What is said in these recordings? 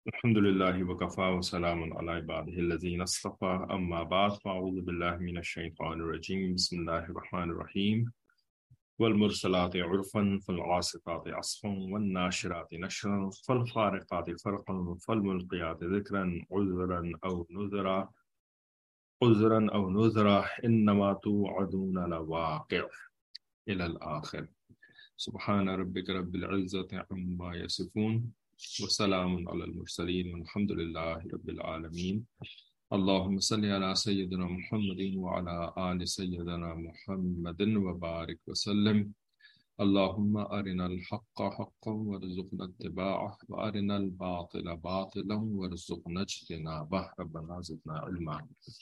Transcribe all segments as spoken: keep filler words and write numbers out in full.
الحمد لله وكفى وسلام على عباده الذين اصطفى أما بعد فأعوذ بالله من الشيطان الرجيم بسم الله الرحمن الرحيم والمرسلات عرفا فالعاصفات عصفا والناشرات نشرا فالفارقات فرقا فالملقيات ذكرا عذرا أو نذرا عذرا أو نذرا إنما توعدون لواقع إلى الآخر. سبحان ربك رب العزة عما يصفون وسلام على المرسلين والحمد لله رب العالمين. اللهم صل على سيدنا محمد وعلى آل سيدنا محمد وبارك وسلم. اللهم أرنا الحق حقا وارزقنا اتباعه وأرنا الباطل باطلا وارزقنا اجتنابه ربنا زدنا علما.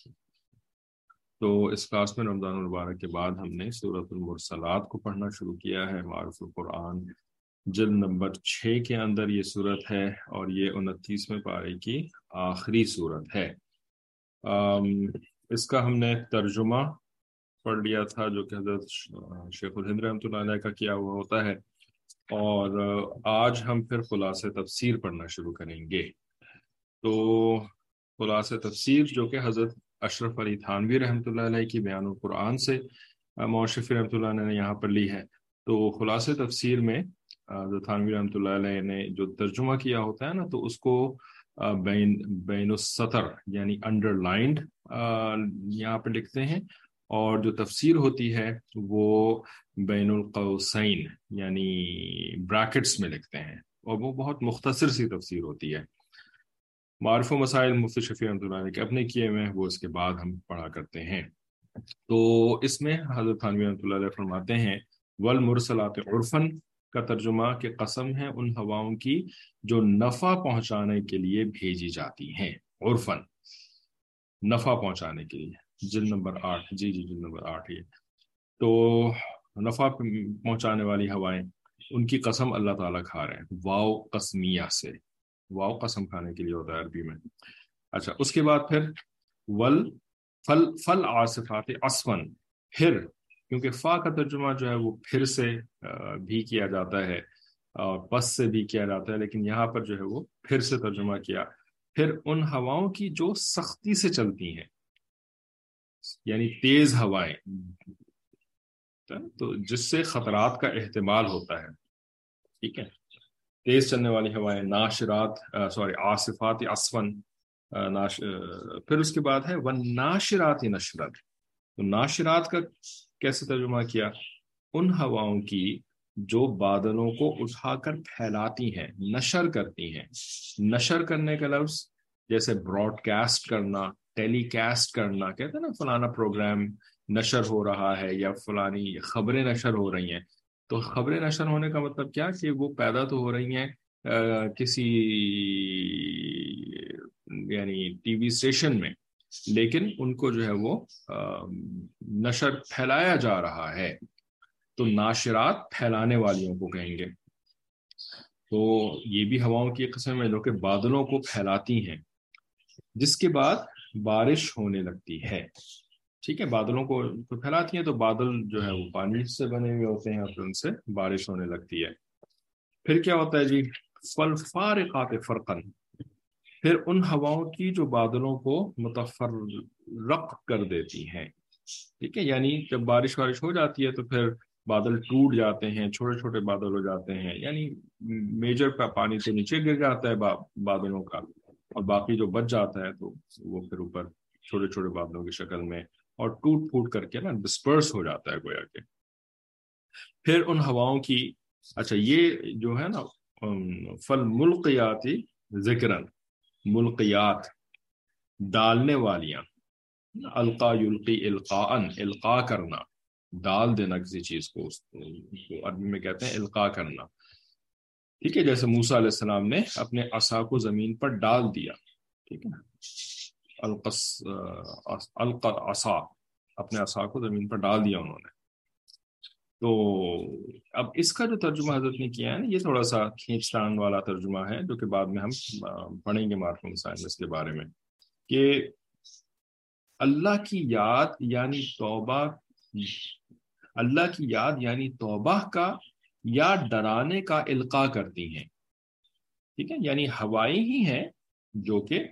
تو اس کلاس میں رمضان المبارک کے بعد ہم نے سورۃ المرسلات کو پڑھنا شروع کیا ہے. معرف القرآن جلد نمبر چھ کے اندر یہ سورت ہے اور یہ انتیسویں پارے کی آخری سورت ہے. اس کا ہم نے ترجمہ پڑھ لیا تھا جو کہ حضرت شیخ الہند رحمۃ اللہ علیہ کا کیا ہوا ہوتا ہے، اور آج ہم پھر خلاصہ تفسیر پڑھنا شروع کریں گے. تو خلاصہ تفسیر جو کہ حضرت اشرف علی تھانوی رحمۃ اللہ علیہ کی بیان القرآن سے موشفی رحمۃ اللہ علیہ نے یہاں پر لی ہے. تو خلاصہ تفسیر میں حضرت تھانوی رحمۃ اللہ علیہ نے جو ترجمہ کیا ہوتا ہے نا، تو اس کو بین بین السطر یعنی انڈر لائنڈ یہاں پہ لکھتے ہیں، اور جو تفسیر ہوتی ہے وہ بین القوسین یعنی بریکٹس میں لکھتے ہیں، اور وہ بہت مختصر سی تفسیر ہوتی ہے. معرف و مسائل مفتی شفیع رحمۃ اللہ علیہ کے اپنے کیے ہوئے ہیں، وہ اس کے بعد ہم پڑھا کرتے ہیں. تو اس میں حضرت تھانوی رحمۃ اللہ علیہ فرماتے ہیں والمرسلات عرفن کا ترجمہ کہ قسم ہے ان ہواؤں کی جو نفع پہنچانے کے لیے بھیجی جاتی ہیں. عرفن نفع پہنچانے کے لیے. جلد نمبر آٹھ جی جی جلد نمبر آٹھ یہ تو نفع پہنچانے والی ہوائیں، ان کی قسم اللہ تعالیٰ کھا رہے ہیں. واو قسمیہ سے، واو قسم کھانے کے لیے ہوتا ہے عربی میں. اچھا، اس کے بعد پھر ول فل فل عاصفات عصفن، پھر، کیونکہ فا کا ترجمہ جو ہے وہ پھر سے بھی کیا جاتا ہے اور پس سے بھی کیا جاتا ہے، لیکن یہاں پر جو ہے وہ پھر سے ترجمہ کیا. پھر ان ہواؤں کی جو سختی سے چلتی ہیں، یعنی تیز ہوائیں، تو جس سے خطرات کا احتمال ہوتا ہے. ٹھیک ہے، تیز چلنے والی ہوائیں. ناشرات سوری عاصفات عصفن. ناش پھر اس کے بعد ہے والناشرات نشرت. تو ناشرات کا کیسے ترجمہ کیا؟ ان ہواؤں کی جو بادلوں کو اٹھا کر پھیلاتی ہیں، نشر کرتی ہیں. نشر کرنے کا لفظ جیسے براڈ کاسٹ کرنا، ٹیلی کاسٹ کرنا، کہتے ہیں نا فلانا پروگرام نشر ہو رہا ہے یا فلانی خبریں نشر ہو رہی ہیں. تو خبریں نشر ہونے کا مطلب کیا کہ وہ پیدا تو ہو رہی ہیں آ, کسی یعنی ٹی وی اسٹیشن میں، لیکن ان کو جو ہے وہ آ, نشر پھیلایا جا رہا ہے. تو ناشرات پھیلانے والیوں کو کہیں گے. تو یہ بھی ہواؤں کی قسم ہے جو کہ بادلوں کو پھیلاتی ہیں، جس کے بعد بارش ہونے لگتی ہے. ٹھیک ہے، بادلوں کو پھیلاتی ہیں تو بادل جو ہے وہ پانی سے بنے ہوئے ہوتے ہیں اور پھر ان سے بارش ہونے لگتی ہے. پھر کیا ہوتا ہے جی؟ فالفارقات فرقن، پھر ان ہواؤں کی جو بادلوں کو متفرق کر دیتی ہیں. ٹھیک ہے، یعنی جب بارش وارش ہو جاتی ہے تو پھر بادل ٹوٹ جاتے ہیں، چھوٹے چھوٹے بادل ہو جاتے ہیں، یعنی میجر کا پانی تو نیچے گر جاتا ہے بادلوں کا، اور باقی جو بچ جاتا ہے تو وہ پھر اوپر چھوٹے چھوٹے بادلوں کی شکل میں اور ٹوٹ پھوٹ کر کے نا ڈسپرس ہو جاتا ہے گویا کہ. پھر ان ہواؤں کی، اچھا یہ جو ہے نا فل ملقیاتی ذکرن، ملقیات ڈالنے والیاں، القا یلقی القاءن، القا کرنا، ڈال دینا کسی چیز کو، عربی میں کہتے ہیں القا کرنا. ٹھیک ہے، جیسے موسیٰ علیہ السلام نے اپنے عصا کو زمین پر ڈال دیا. ٹھیک ہے نا، القص القا عصا، اپنے عصا کو زمین پر ڈال دیا انہوں نے. تو اب اس کا جو ترجمہ حضرت نے کیا ہے نا، یہ تھوڑا سا کھینچ تان والا ترجمہ ہے جو کہ بعد میں ہم پڑھیں گے معرف مسائل میں اس کے بارے میں، کہ اللہ کی یاد یعنی توبہ، اللہ کی یاد یعنی توبہ کا یا ڈرانے کا القاء کرتی ہیں. ٹھیک ہے، یعنی ہوائیں ہی ہیں جو کہ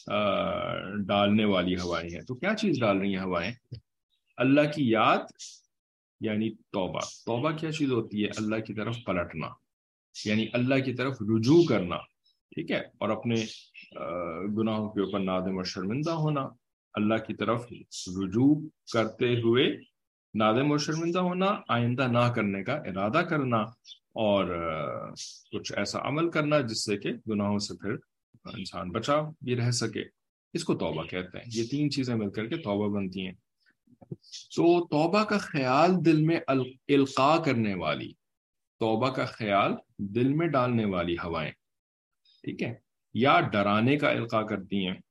ڈالنے والی ہوائیں ہیں. تو کیا چیز ڈال رہی ہیں ہوائیں؟ اللہ کی یاد، یعنی توبہ. توبہ کیا چیز ہوتی ہے؟ اللہ کی طرف پلٹنا، یعنی اللہ کی طرف رجوع کرنا. ٹھیک ہے، اور اپنے گناہوں کے اوپر نادم اور شرمندہ ہونا. اللہ کی طرف رجوع کرتے ہوئے نادم اور شرمندہ ہونا، آئندہ نہ کرنے کا ارادہ کرنا، اور کچھ ایسا عمل کرنا جس سے کہ گناہوں سے پھر انسان بچا بھی رہ سکے. اس کو توبہ کہتے ہیں. یہ تین چیزیں مل کر کے توبہ بنتی ہیں. تو توبہ کا خیال دل میں القاء کرنے والی، توبہ کا خیال دل میں ڈالنے والی ہوائیں، ٹھیک ہے، یا ڈرانے کا القاء کرتی ہیں.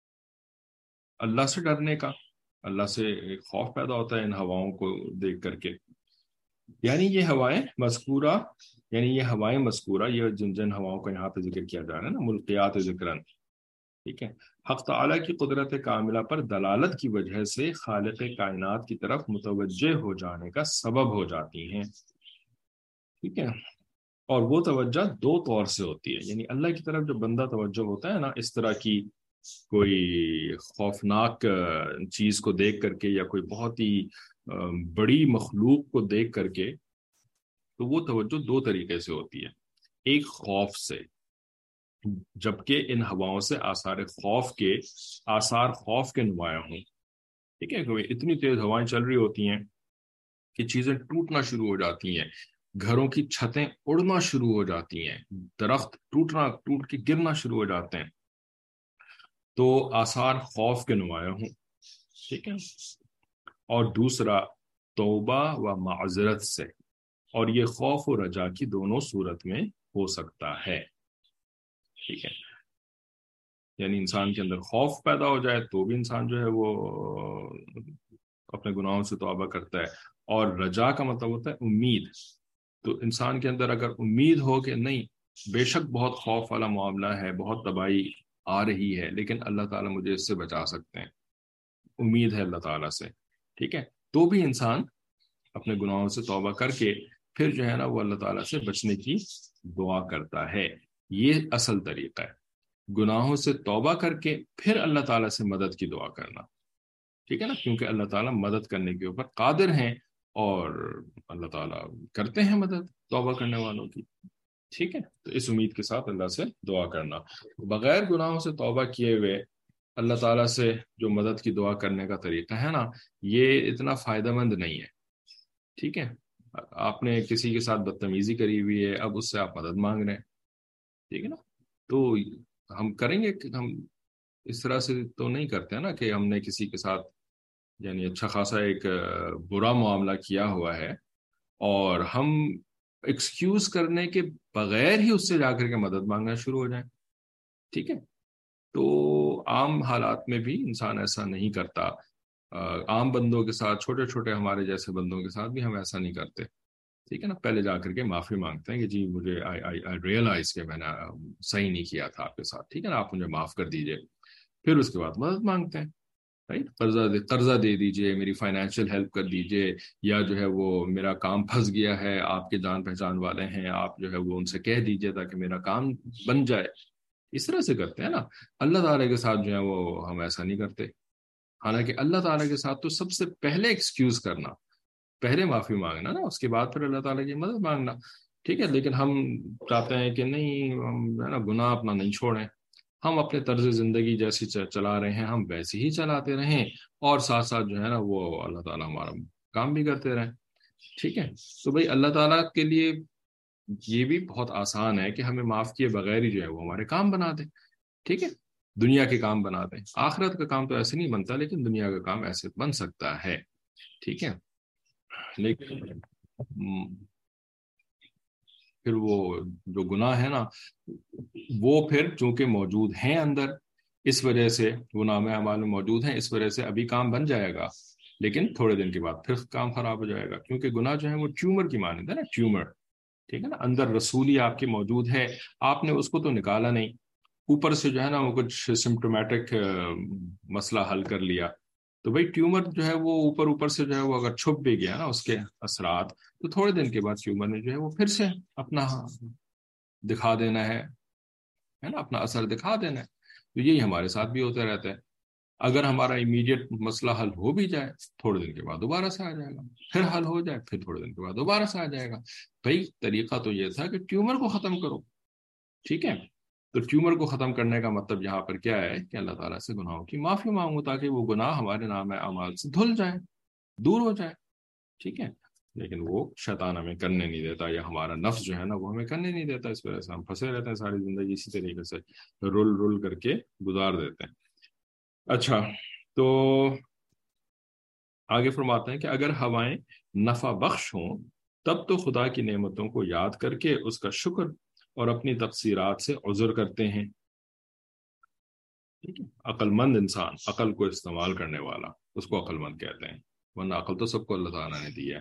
اللہ سے ڈرنے کا، اللہ سے ایک خوف پیدا ہوتا ہے ان ہواؤں کو دیکھ کر کے. یعنی یہ ہوائیں مذکورہ، یعنی یہ ہوائیں مذکورہ، یہ جن جن ہواؤں کا یہاں پہ ذکر کیا جا رہا ہے نا، ملقیات ذکرن، ٹھیک ہے، حق تعالیٰ کی قدرت کاملہ پر دلالت کی وجہ سے خالق کائنات کی طرف متوجہ ہو جانے کا سبب ہو جاتی ہیں. ٹھیک ہے، اور وہ توجہ دو طور سے ہوتی ہے. یعنی اللہ کی طرف جب بندہ توجہ ہوتا ہے نا، اس طرح کی کوئی خوفناک چیز کو دیکھ کر کے یا کوئی بہت ہی بڑی مخلوق کو دیکھ کر کے، تو وہ توجہ دو طریقے سے ہوتی ہے. ایک خوف سے، جبکہ ان ہواؤں سے آثار خوف کے آثار خوف کے نمایاں ہوں. ٹھیک ہے، کہ اتنی تیز ہوائیں چل رہی ہوتی ہیں کہ چیزیں ٹوٹنا شروع ہو جاتی ہیں، گھروں کی چھتیں اڑنا شروع ہو جاتی ہیں، درخت ٹوٹنا ٹوٹ کے گرنا شروع ہو جاتے ہیں. تو آثار خوف کے نمایاں ہوں. ٹھیک ہے، اور دوسرا توبہ و معذرت سے، اور یہ خوف و رجا کی دونوں صورت میں ہو سکتا ہے. ٹھیک ہے، یعنی انسان کے اندر خوف پیدا ہو جائے تو بھی انسان جو ہے وہ اپنے گناہوں سے توبہ کرتا ہے. اور رجا کا مطلب ہوتا ہے امید. تو انسان کے اندر اگر امید ہو کہ نہیں، بے شک بہت خوف والا معاملہ ہے، بہت تباہی آ رہی ہے، لیکن اللہ تعالیٰ مجھے اس سے بچا سکتے ہیں، امید ہے اللہ تعالیٰ سے، ٹھیک ہے، تو بھی انسان اپنے گناہوں سے توبہ کر کے پھر جو ہے نا وہ اللہ تعالیٰ سے بچنے کی دعا کرتا ہے. یہ اصل طریقہ ہے، گناہوں سے توبہ کر کے پھر اللہ تعالیٰ سے مدد کی دعا کرنا. ٹھیک ہے نا، کیونکہ اللہ تعالیٰ مدد کرنے کے اوپر قادر ہیں، اور اللہ تعالیٰ کرتے ہیں مدد توبہ کرنے والوں کی. ٹھیک ہے، تو اس امید کے ساتھ اللہ سے دعا کرنا. بغیر گناہوں سے توبہ کیے ہوئے اللہ تعالیٰ سے جو مدد کی دعا کرنے کا طریقہ ہے نا، یہ اتنا فائدہ مند نہیں ہے. ٹھیک ہے، آپ نے کسی کے ساتھ بدتمیزی کری ہوئی ہے، اب اس سے آپ مدد مانگ رہے ہیں، ٹھیک ہے نا، تو ہم کریں گے کہ ہم اس طرح سے تو نہیں کرتے ہیں نا کہ ہم نے کسی کے ساتھ یعنی اچھا خاصا ایک برا معاملہ کیا ہوا ہے اور ہم ایکسکیوز کرنے کے بغیر ہی اس سے جا کر کے مدد مانگنا شروع ہو جائیں. ٹھیک ہے، تو عام حالات میں بھی انسان ایسا نہیں کرتا. عام بندوں کے ساتھ، چھوٹے چھوٹے ہمارے جیسے بندوں کے ساتھ بھی ہم ایسا نہیں کرتے. ٹھیک ہے نا، پہلے جا کر کے معافی مانگتے ہیں کہ جی مجھے آئی آئی آئی ریئلائز کہ میں نے صحیح نہیں کیا تھا آپ کے ساتھ، ٹھیک ہے نا، آپ مجھے معاف کر دیجئے. پھر اس کے بعد مدد مانگتے ہیں، رائٹ، قرضہ دے قرضہ دے دیجئے، میری فائنینشیل ہیلپ کر دیجئے، یا جو ہے وہ میرا کام پھنس گیا ہے، آپ کے جان پہچان والے ہیں، آپ جو ہے وہ ان سے کہہ دیجئے تاکہ میرا کام بن جائے. اس طرح سے کرتے ہیں نا. اللہ تعالیٰ کے ساتھ جو ہے وہ ہم ایسا نہیں کرتے. حالانکہ اللہ تعالیٰ کے ساتھ تو سب سے پہلے ایکسکیوز کرنا، پہلے معافی مانگنا نا، اس کے بعد پھر اللہ تعالیٰ کی مدد مانگنا. ٹھیک ہے، لیکن ہم چاہتے ہیں کہ نہیں، ہم ہے نا گناہ اپنا نہیں چھوڑیں، ہم اپنے طرز زندگی جیسی چلا رہے ہیں ہم ویسے ہی چلاتے رہیں، اور ساتھ ساتھ جو ہے نا وہ اللہ تعالیٰ ہمارا کام بھی کرتے رہیں. ٹھیک ہے، تو بھائی اللہ تعالیٰ کے لیے یہ بھی بہت آسان ہے کہ ہمیں معاف کیے بغیر ہی جو ہے وہ ہمارے کام بنا دیں. ٹھیک ہے، دنیا کے کام بنا دیں. آخرت کا کام تو ایسے نہیں بنتا، لیکن دنیا کا کام ایسے بن سکتا ہے. ٹھیک ہے، لیکن پھر وہ جو گناہ ہے نا، وہ پھر چونکہ موجود ہیں اندر، اس وجہ سے وہ نام اعمال میں موجود ہیں، اس وجہ سے ابھی کام بن جائے گا، لیکن تھوڑے دن کے بعد پھر کام خراب ہو جائے گا. کیونکہ گناہ جو ہے وہ ٹیومر کی مانند ہے نا، ٹیومر. ٹھیک ہے نا، اندر رسولی آپ کے موجود ہے، آپ نے اس کو تو نکالا نہیں، اوپر سے جو ہے نا وہ کچھ سمپٹومیٹک مسئلہ حل کر لیا. تو بھائی ٹیومر جو ہے وہ اوپر اوپر سے جو ہے وہ اگر چھپ بھی گیا نا اس کے اثرات، تو تھوڑے دن کے بعد ٹیومر نے جو ہے وہ پھر سے اپنا دکھا دینا ہے. ہے نا، اپنا اثر دکھا دینا ہے. تو یہی ہمارے ساتھ بھی ہوتا رہتا ہے. اگر ہمارا امیڈیٹ مسئلہ حل ہو بھی جائے، تھوڑے دن کے بعد دوبارہ سے آ جائے گا، پھر حل ہو جائے، پھر تھوڑے دن کے بعد دوبارہ سے آ جائے گا. بھائی طریقہ تو یہ تھا کہ ٹیومر کو ختم کرو. ٹھیک ہے، تو ٹیومر کو ختم کرنے کا مطلب یہاں پر کیا ہے کہ اللہ تعالیٰ سے گناہوں کی معافی مانگو، تاکہ وہ گناہ ہمارے نام اعمال سے دھل جائیں، دور ہو جائے. ٹھیک ہے، لیکن وہ شیطان ہمیں کرنے نہیں دیتا، یا ہمارا نفس جو ہے نا وہ ہمیں کرنے نہیں دیتا. اس وجہ سے ہم پھنسے رہتے ہیں ساری زندگی، اسی طریقے سے رول رول کر کے گزار دیتے ہیں. اچھا، تو آگے فرماتے ہیں کہ اگر ہوائیں نفع بخش ہوں تب تو خدا کی نعمتوں کو یاد کر کے اس کا شکر اور اپنی تقصیرات سے عذر کرتے ہیں. ٹھیک ہے، عقل مند انسان، عقل کو استعمال کرنے والا، اس کو عقل مند کہتے ہیں، ورنہ عقل تو سب کو اللہ تعالیٰ نے دی ہے.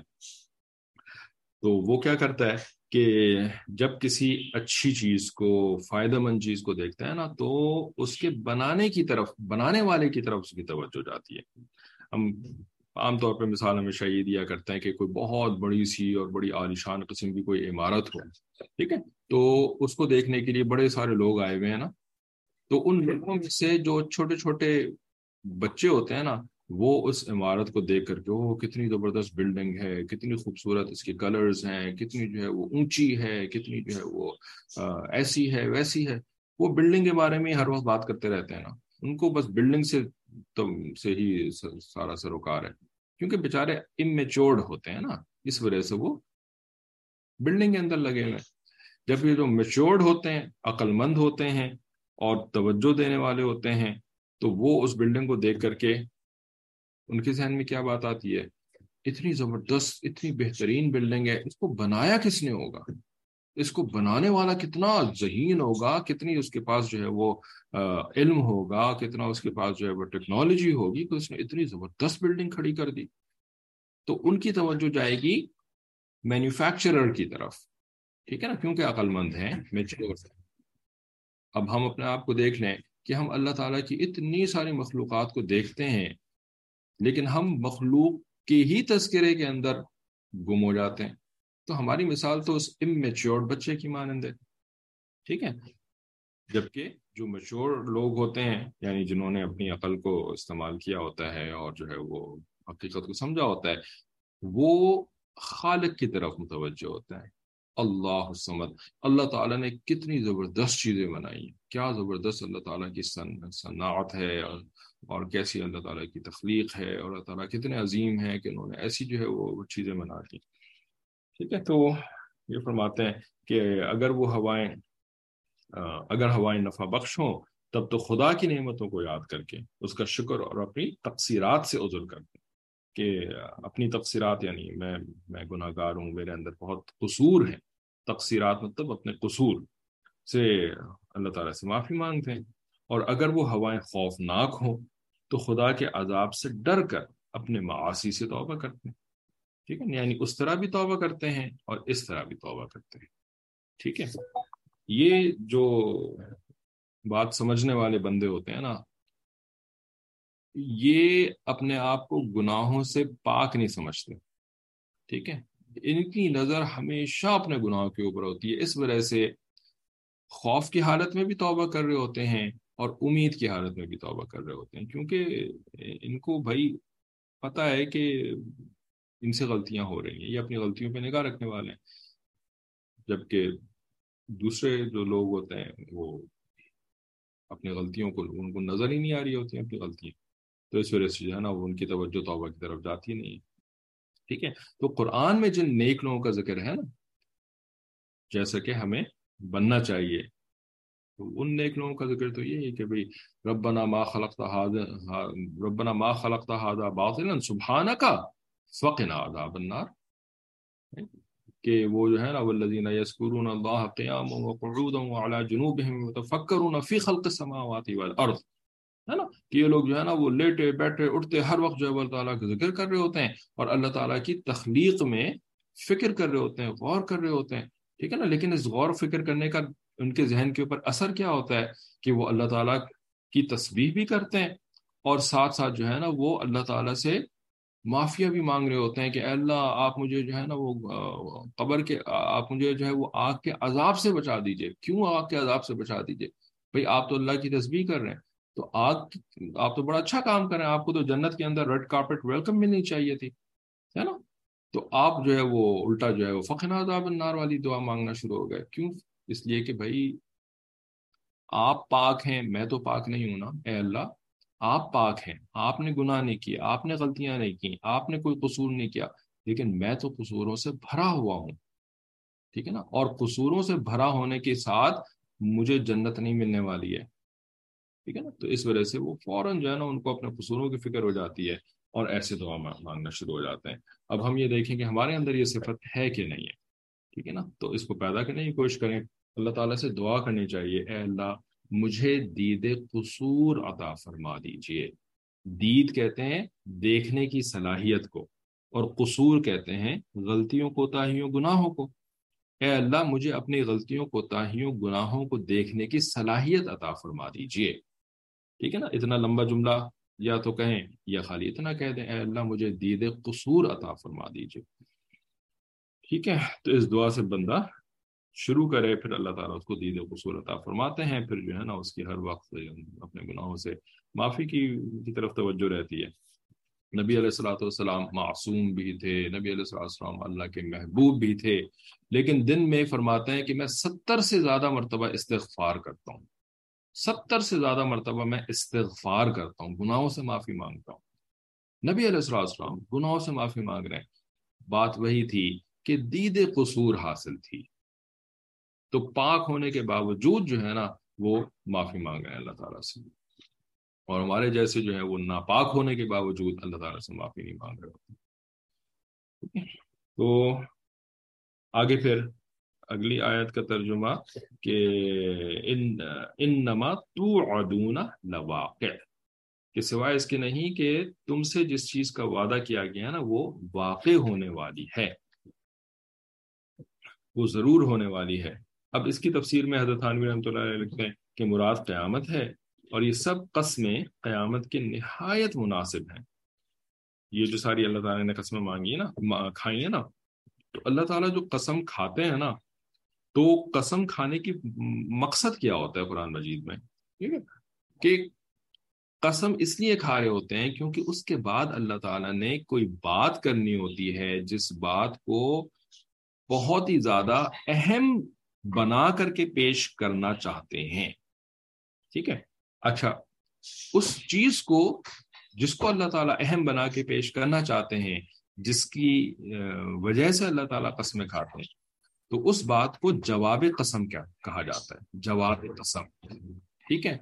تو وہ کیا کرتا ہے کہ جب کسی اچھی چیز کو، فائدہ مند چیز کو دیکھتا ہے نا، تو اس کے بنانے کی طرف، بنانے والے کی طرف اس کی توجہ جاتی ہے. ہم عام طور پہ مثال ہمیشہ یہ دیا کرتے ہیں کہ کوئی بہت بڑی سی اور بڑی عالیشان قسم کی کوئی عمارت ہو، ٹھیک ہے، تو اس کو دیکھنے کے لیے بڑے سارے لوگ آئے ہوئے ہیں نا، تو ان لوگوں میں سے جو چھوٹے چھوٹے بچے ہوتے ہیں نا، وہ اس عمارت کو دیکھ کر کے وہ کتنی زبردست بلڈنگ ہے، کتنی خوبصورت اس کے کلرز ہیں، کتنی جو ہے وہ اونچی ہے، کتنی جو ہے وہ ایسی ہے ویسی ہے، وہ بلڈنگ کے بارے میں ہر وقت بات کرتے رہتے ہیں نا. ان کو بس بلڈنگ سے تو سے ہی سارا سروکار ہے، کیونکہ بیچارے اممیچورڈ ہوتے ہیں نا، اس وجہ سے وہ بلڈنگ کے اندر لگے ہوئے. جب یہ جو میچورڈ ہوتے ہیں، عقل مند ہوتے ہیں اور توجہ دینے والے ہوتے ہیں، تو وہ اس بلڈنگ کو دیکھ کر کے ان کے ذہن میں کیا بات آتی ہے؟ اتنی زبردست، اتنی بہترین بلڈنگ ہے، اس کو بنایا کس نے ہوگا، اس کو بنانے والا کتنا ذہین ہوگا، کتنی اس کے پاس جو ہے وہ علم ہوگا، کتنا اس کے پاس جو ہے وہ ٹیکنالوجی ہوگی کہ اس نے اتنی زبردست بلڈنگ کھڑی کر دی. تو ان کی توجہ جائے گی مینوفیکچرر کی طرف. ٹھیک ہے نا، کیونکہ عقل مند ہیں، میچور ہیں. اب ہم اپنے آپ کو دیکھ لیں کہ ہم اللہ تعالیٰ کی اتنی ساری مخلوقات کو دیکھتے ہیں، لیکن ہم مخلوق کے ہی تذکرے کے اندر گم ہو جاتے ہیں. تو ہماری مثال تو اس اممیچور بچے کی مانند ہے. ٹھیک ہے، جبکہ جو میچور لوگ ہوتے ہیں، یعنی جنہوں نے اپنی عقل کو استعمال کیا ہوتا ہے اور جو ہے وہ حقیقت کو سمجھا ہوتا ہے، وہ خالق کی طرف متوجہ ہوتا ہے. اللہ الصمد، اللہ تعالیٰ نے کتنی زبردست چیزیں بنائی ہیں، کیا زبردست اللہ تعالیٰ کی صنعت ہے، اور اور کیسی اللہ تعالیٰ کی تخلیق ہے، اور اللہ تعالیٰ کتنے عظیم ہیں کہ انہوں نے ایسی جو ہے وہ چیزیں بنا دی. ٹھیک ہے، تو یہ فرماتے ہیں کہ اگر وہ ہوائیں اگر ہوائیں نفع بخش ہوں تب تو خدا کی نعمتوں کو یاد کر کے اس کا شکر اور اپنی تقصیرات سے عذر کرتے ہیں. کہ اپنی تقصیرات یعنی میں میں گناہ گار ہوں، میرے اندر بہت قصور ہیں. تقصیرات مطلب اپنے قصور سے اللہ تعالیٰ سے معافی مانگتے ہیں. اور اگر وہ ہوائیں خوفناک ہوں تو خدا کے عذاب سے ڈر کر اپنے معاصی سے توبہ کرتے ہیں. ٹھیک ہے، یعنی اس طرح بھی توبہ کرتے ہیں اور اس طرح بھی توبہ کرتے ہیں. ٹھیک ہے، یہ جو بات سمجھنے والے بندے ہوتے ہیں نا، یہ اپنے آپ کو گناہوں سے پاک نہیں سمجھتے. ٹھیک ہے، ان کی نظر ہمیشہ اپنے گناہوں کے اوپر ہوتی ہے. اس وجہ سے خوف کی حالت میں بھی توبہ کر رہے ہوتے ہیں اور امید کی حالت میں بھی توبہ کر رہے ہوتے ہیں، کیونکہ ان کو بھائی پتہ ہے کہ ان سے غلطیاں ہو رہی ہیں، یہ اپنی غلطیوں پہ نگاہ رکھنے والے ہیں. جبکہ دوسرے جو لوگ ہوتے ہیں وہ اپنی غلطیوں کو، ان کو نظر ہی نہیں آ رہی ہوتی ہیں اپنی غلطیاں، تو اس وجہ سے جو ہے نا وہ ان کی توجہ توبہ کی طرف جاتی نہیں ہے. ٹھیک ہے، تو قرآن میں جن نیک لوگوں کا ذکر ہے نا، جیسا کہ ہمیں بننا چاہیے، تو ان نیک لوگوں کا ذکر تو یہ ہے کہ بھئی ربنا ما خلقت هذا ربنا ما خلقت هذا باطلا سبحانك فقنا عذاب النار. کہ وہ جو ہے نا والذین یذکرون اللہ قیاما وقعودا وعلی جنوبہم یتفکرون فی خلق السماوات والارض، ہے نا، کہ یہ لوگ جو ہے نا وہ لیٹے بیٹھے اٹھتے ہر وقت جو ہے اللہ تعالیٰ کا ذکر کر رہے ہوتے ہیں اور اللہ تعالیٰ کی تخلیق میں فکر کر رہے ہوتے ہیں، غور کر رہے ہوتے ہیں. ٹھیک ہے نا، لیکن اس غور فکر کرنے کا ان کے ذہن کے اوپر اثر کیا ہوتا ہے کہ وہ اللہ تعالیٰ کی تسبیح بھی کرتے ہیں اور ساتھ ساتھ جو ہے نا وہ اللہ تعالیٰ سے معافیا بھی مانگ رہے ہوتے ہیں کہ اے اللہ آپ مجھے جو ہے نا وہ قبر کے، آپ مجھے جو ہے وہ آگ کے عذاب سے بچا دیجئے. کیوں آگ کے عذاب سے بچا دیجئے؟ بھئی آپ تو اللہ کی تسبیح کر رہے ہیں، تو آگ آپ تو بڑا اچھا کام کر رہے ہیں، آپ کو تو جنت کے اندر ریڈ کارپٹ ویلکم ملنی چاہیے تھی، ہے نا؟ تو آپ جو ہے وہ الٹا جو ہے وہ فقنا عذاب النار والی دعا مانگنا شروع ہو گئے. کیوں؟ اس لیے کہ بھائی آپ پاک ہیں، میں تو پاک نہیں ہوں نا. اے اللہ آپ پاک ہیں، آپ نے گناہ نہیں کیا، آپ نے غلطیاں نہیں کی، آپ نے کوئی قصور نہیں کیا، لیکن میں تو قصوروں سے بھرا ہوا ہوں. ٹھیک ہے نا؟ اور قصوروں سے بھرا ہونے کے ساتھ مجھے جنت نہیں ملنے والی ہے. ٹھیک ہے نا؟ تو اس وجہ سے وہ فوراً جو ہے نا ان کو اپنے قصوروں کی فکر ہو جاتی ہے اور ایسے دعا مانگنا شروع ہو جاتے ہیں. اب ہم یہ دیکھیں کہ ہمارے اندر یہ صفت ہے کہ نہیں ہے. ٹھیک ہے نا؟ تو اس کو پیدا کرنے کی کوشش کریں. اللہ تعالیٰ سے دعا کرنی چاہیے، اے اللہ مجھے دید قصور عطا فرما دیجئے. دید کہتے ہیں دیکھنے کی صلاحیت کو، اور قصور کہتے ہیں غلطیوں کوتاہیوں گناہوں کو. اے اللہ مجھے اپنی غلطیوں کوتاہیوں گناہوں کو دیکھنے کی صلاحیت عطا فرما دیجئے. ٹھیک ہے نا؟ اتنا لمبا جملہ یا تو کہیں یا خالی اتنا کہہ دیں، اے اللہ مجھے دید قصور عطا فرما دیجئے. ٹھیک ہے؟ تو اس دعا سے بندہ شروع کرے، پھر اللہ تعالیٰ اس کو دید قصور عطا فرماتے ہیں. پھر جو ہے نا اس کی ہر وقت اپنے گناہوں سے معافی کی کی طرف توجہ رہتی ہے. نبی علیہ الصلوۃ والسلام معصوم بھی تھے، نبی علیہ الصلوۃ والسلام اللہ کے محبوب بھی تھے، لیکن دن میں فرماتے ہیں کہ میں ستر سے زیادہ مرتبہ استغفار کرتا ہوں. ستر سے زیادہ مرتبہ میں استغفار کرتا ہوں، گناہوں سے معافی مانگتا ہوں. نبی علیہ الصلوۃ والسلام گناہوں سے معافی مانگ رہے ہیں. بات وہی تھی کہ دید قصور حاصل تھی، تو پاک ہونے کے باوجود جو ہے نا وہ معافی مانگ رہے ہیں اللہ تعالیٰ سے. اور ہمارے جیسے جو ہے وہ ناپاک ہونے کے باوجود اللہ تعالیٰ سے معافی نہیں مانگ رہے ہوتے. تو آگے پھر اگلی آیت کا ترجمہ کہ ان انما توعدون لواقع، کہ سوائے اس کے نہیں کہ تم سے جس چیز کا وعدہ کیا گیا نا وہ واقع ہونے والی ہے، وہ ضرور ہونے والی ہے. اب اس کی تفسیر میں حضرت تھانوی رحمۃ اللہ علیہ لکھتے ہیں کہ مراد قیامت ہے، اور یہ سب قسمیں قیامت کے نہایت مناسب ہیں. یہ جو ساری اللہ تعالیٰ نے قسمیں مانگی ہیں نا، کھائی ہیں نا، تو اللہ تعالیٰ جو قسم کھاتے ہیں نا، تو قسم کھانے کی مقصد کیا ہوتا ہے قرآن مجید میں؟ ٹھیک ہے کہ قسم اس لیے کھا رہے ہوتے ہیں کیونکہ اس کے بعد اللہ تعالیٰ نے کوئی بات کرنی ہوتی ہے جس بات کو بہت ہی زیادہ اہم بنا کر کے پیش کرنا چاہتے ہیں. ٹھیک ہے؟ اچھا، اس چیز کو جس کو اللہ تعالیٰ اہم بنا کے پیش کرنا چاہتے ہیں، جس کی وجہ سے اللہ تعالیٰ قسمیں کھاتے ہیں، تو اس بات کو جواب قسم کیا کہا جاتا ہے؟ جواب قسم. ٹھیک ہے؟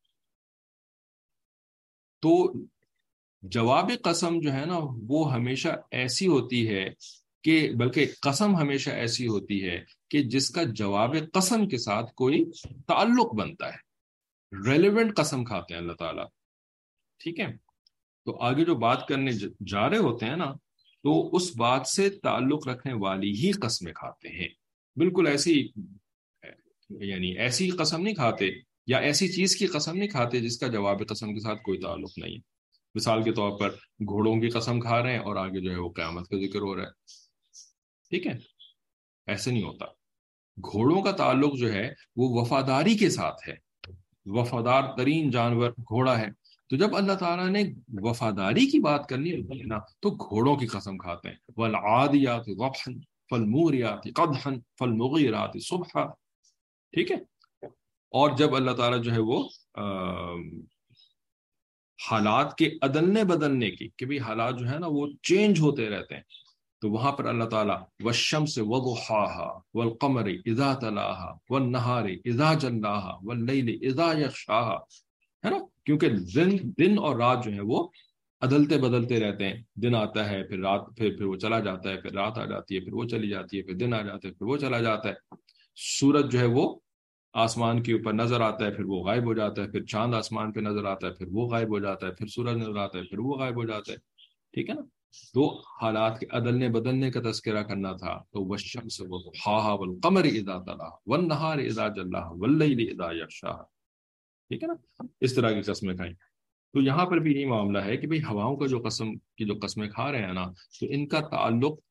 تو جواب قسم جو ہے نا وہ ہمیشہ ایسی ہوتی ہے کہ بلکہ قسم ہمیشہ ایسی ہوتی ہے کہ جس کا جواب قسم کے ساتھ کوئی تعلق بنتا ہے. ریلیونٹ قسم کھاتے ہیں اللہ تعالیٰ. ٹھیک ہے؟ تو آگے جو بات کرنے جا رہے ہوتے ہیں نا، تو اس بات سے تعلق رکھنے والی ہی قسمیں کھاتے ہیں. بالکل ایسی یعنی ایسی قسم نہیں کھاتے یا ایسی چیز کی قسم نہیں کھاتے جس کا جواب قسم کے ساتھ کوئی تعلق نہیں ہے. مثال کے طور پر گھوڑوں کی قسم کھا رہے ہیں اور آگے جو ہے وہ قیامت کا ذکر ہو رہا ہے. ٹھیک ہے؟ ایسے نہیں ہوتا. گھوڑوں کا تعلق جو ہے وہ وفاداری کے ساتھ ہے، وفادار ترین جانور گھوڑا ہے. تو جب اللہ تعالیٰ نے وفاداری کی بات کرنی ہوتی ہے نا تو گھوڑوں کی قسم کھاتے ہیں. والعادیات ضبحا فالموریات قدحا فالمغیرات صبحا. ٹھیک ہے؟ اور جب اللہ تعالیٰ جو ہے وہ حالات کے عدلنے بدلنے کی، کہ بھی حالات جو ہے نا وہ چینج ہوتے رہتے ہیں، تو وہاں پر اللہ تعالیٰ والشمس وضحاها والقمر اذا تلاها والنہار اذا جلاها واللیل اذا یغشاها، ہے نا؟ کیونکہ دن دن اور رات جو ہے وہ عدلتے بدلتے رہتے ہیں. دن آتا ہے پھر رات پھر پھر وہ چلا جاتا ہے، پھر رات آ جاتی ہے پھر وہ چلی جاتی ہے، پھر دن آ جاتا ہے پھر وہ چلا جاتا ہے. سورج جو ہے وہ آسمان کے اوپر نظر آتا ہے پھر وہ غائب ہو جاتا ہے، پھر چاند آسمان پہ نظر آتا ہے پھر وہ غائب ہو جاتا ہے، پھر سورج نظر آتا ہے پھر وہ غائب ہو جاتا ہے. ٹھیک ہے نا؟ دو حالات کے عدلنے بدلنے کا تذکرہ کرنا تھا. تو والشمس وضحاها والقمر اذا تلاها والنہار اذا جلاها واللیل اذا یغشاها. ٹھیک ہے نا؟ اس طرح کی قسمیں کھائیں. تو یہاں پر بھی یہ معاملہ ہے کہ بھئی ہواؤں کا جو قسم کی جو قسمیں کھا رہے ہیں نا، تو ان کا تعلق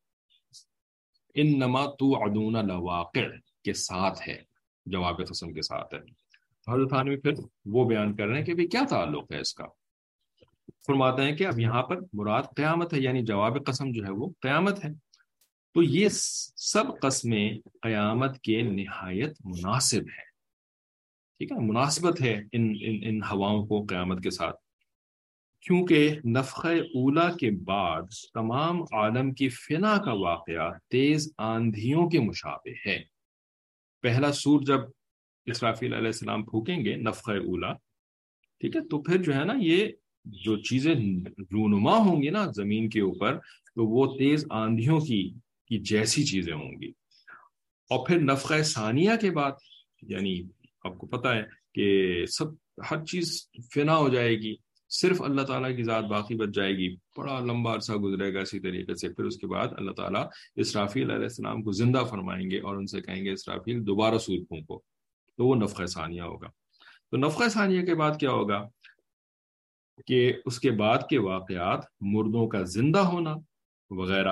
انما توعدون لواقع کے ساتھ ہے، جواب قسم کے ساتھ ہے. حضرت تھانوی پھر وہ بیان کر رہے ہیں کہ بھی کیا تعلق ہے اس کا. فرماتے ہیں کہ اب یہاں پر مراد قیامت ہے، یعنی جواب قسم جو ہے وہ قیامت ہے. تو یہ سب قسمیں قیامت کے نہایت مناسب ہے. ٹھیک ہے، مناسبت ہے ان ان ان ہواؤں کو قیامت کے ساتھ، کیونکہ نفخہ اولا کے بعد تمام عالم کی فنا کا واقعہ تیز آندھیوں کے مشابہ ہے. پہلا سور جب اسرافیل علیہ السلام پھونکیں گے نفخہ اولا، ٹھیک ہے، تو پھر جو ہے نا یہ جو چیزیں رونما ہوں گی نا زمین کے اوپر، تو وہ تیز آندھیوں کی کی جیسی چیزیں ہوں گی. اور پھر نفخہ ثانیہ کے بعد، یعنی آپ کو پتہ ہے کہ سب ہر چیز فنا ہو جائے گی، صرف اللہ تعالیٰ کی ذات باقی بچ جائے گی. بڑا لمبا عرصہ گزرے گا اسی طریقے سے. پھر اس کے بعد اللہ تعالیٰ اسرافیل علیہ السلام کو زندہ فرمائیں گے اور ان سے کہیں گے اسرافیل دوبارہ سور پھونکو، تو وہ نفخہ ثانیہ ہوگا. تو نفخہ ثانیہ کے بعد کیا ہوگا کہ اس کے بعد کے واقعات، مردوں کا زندہ ہونا وغیرہ،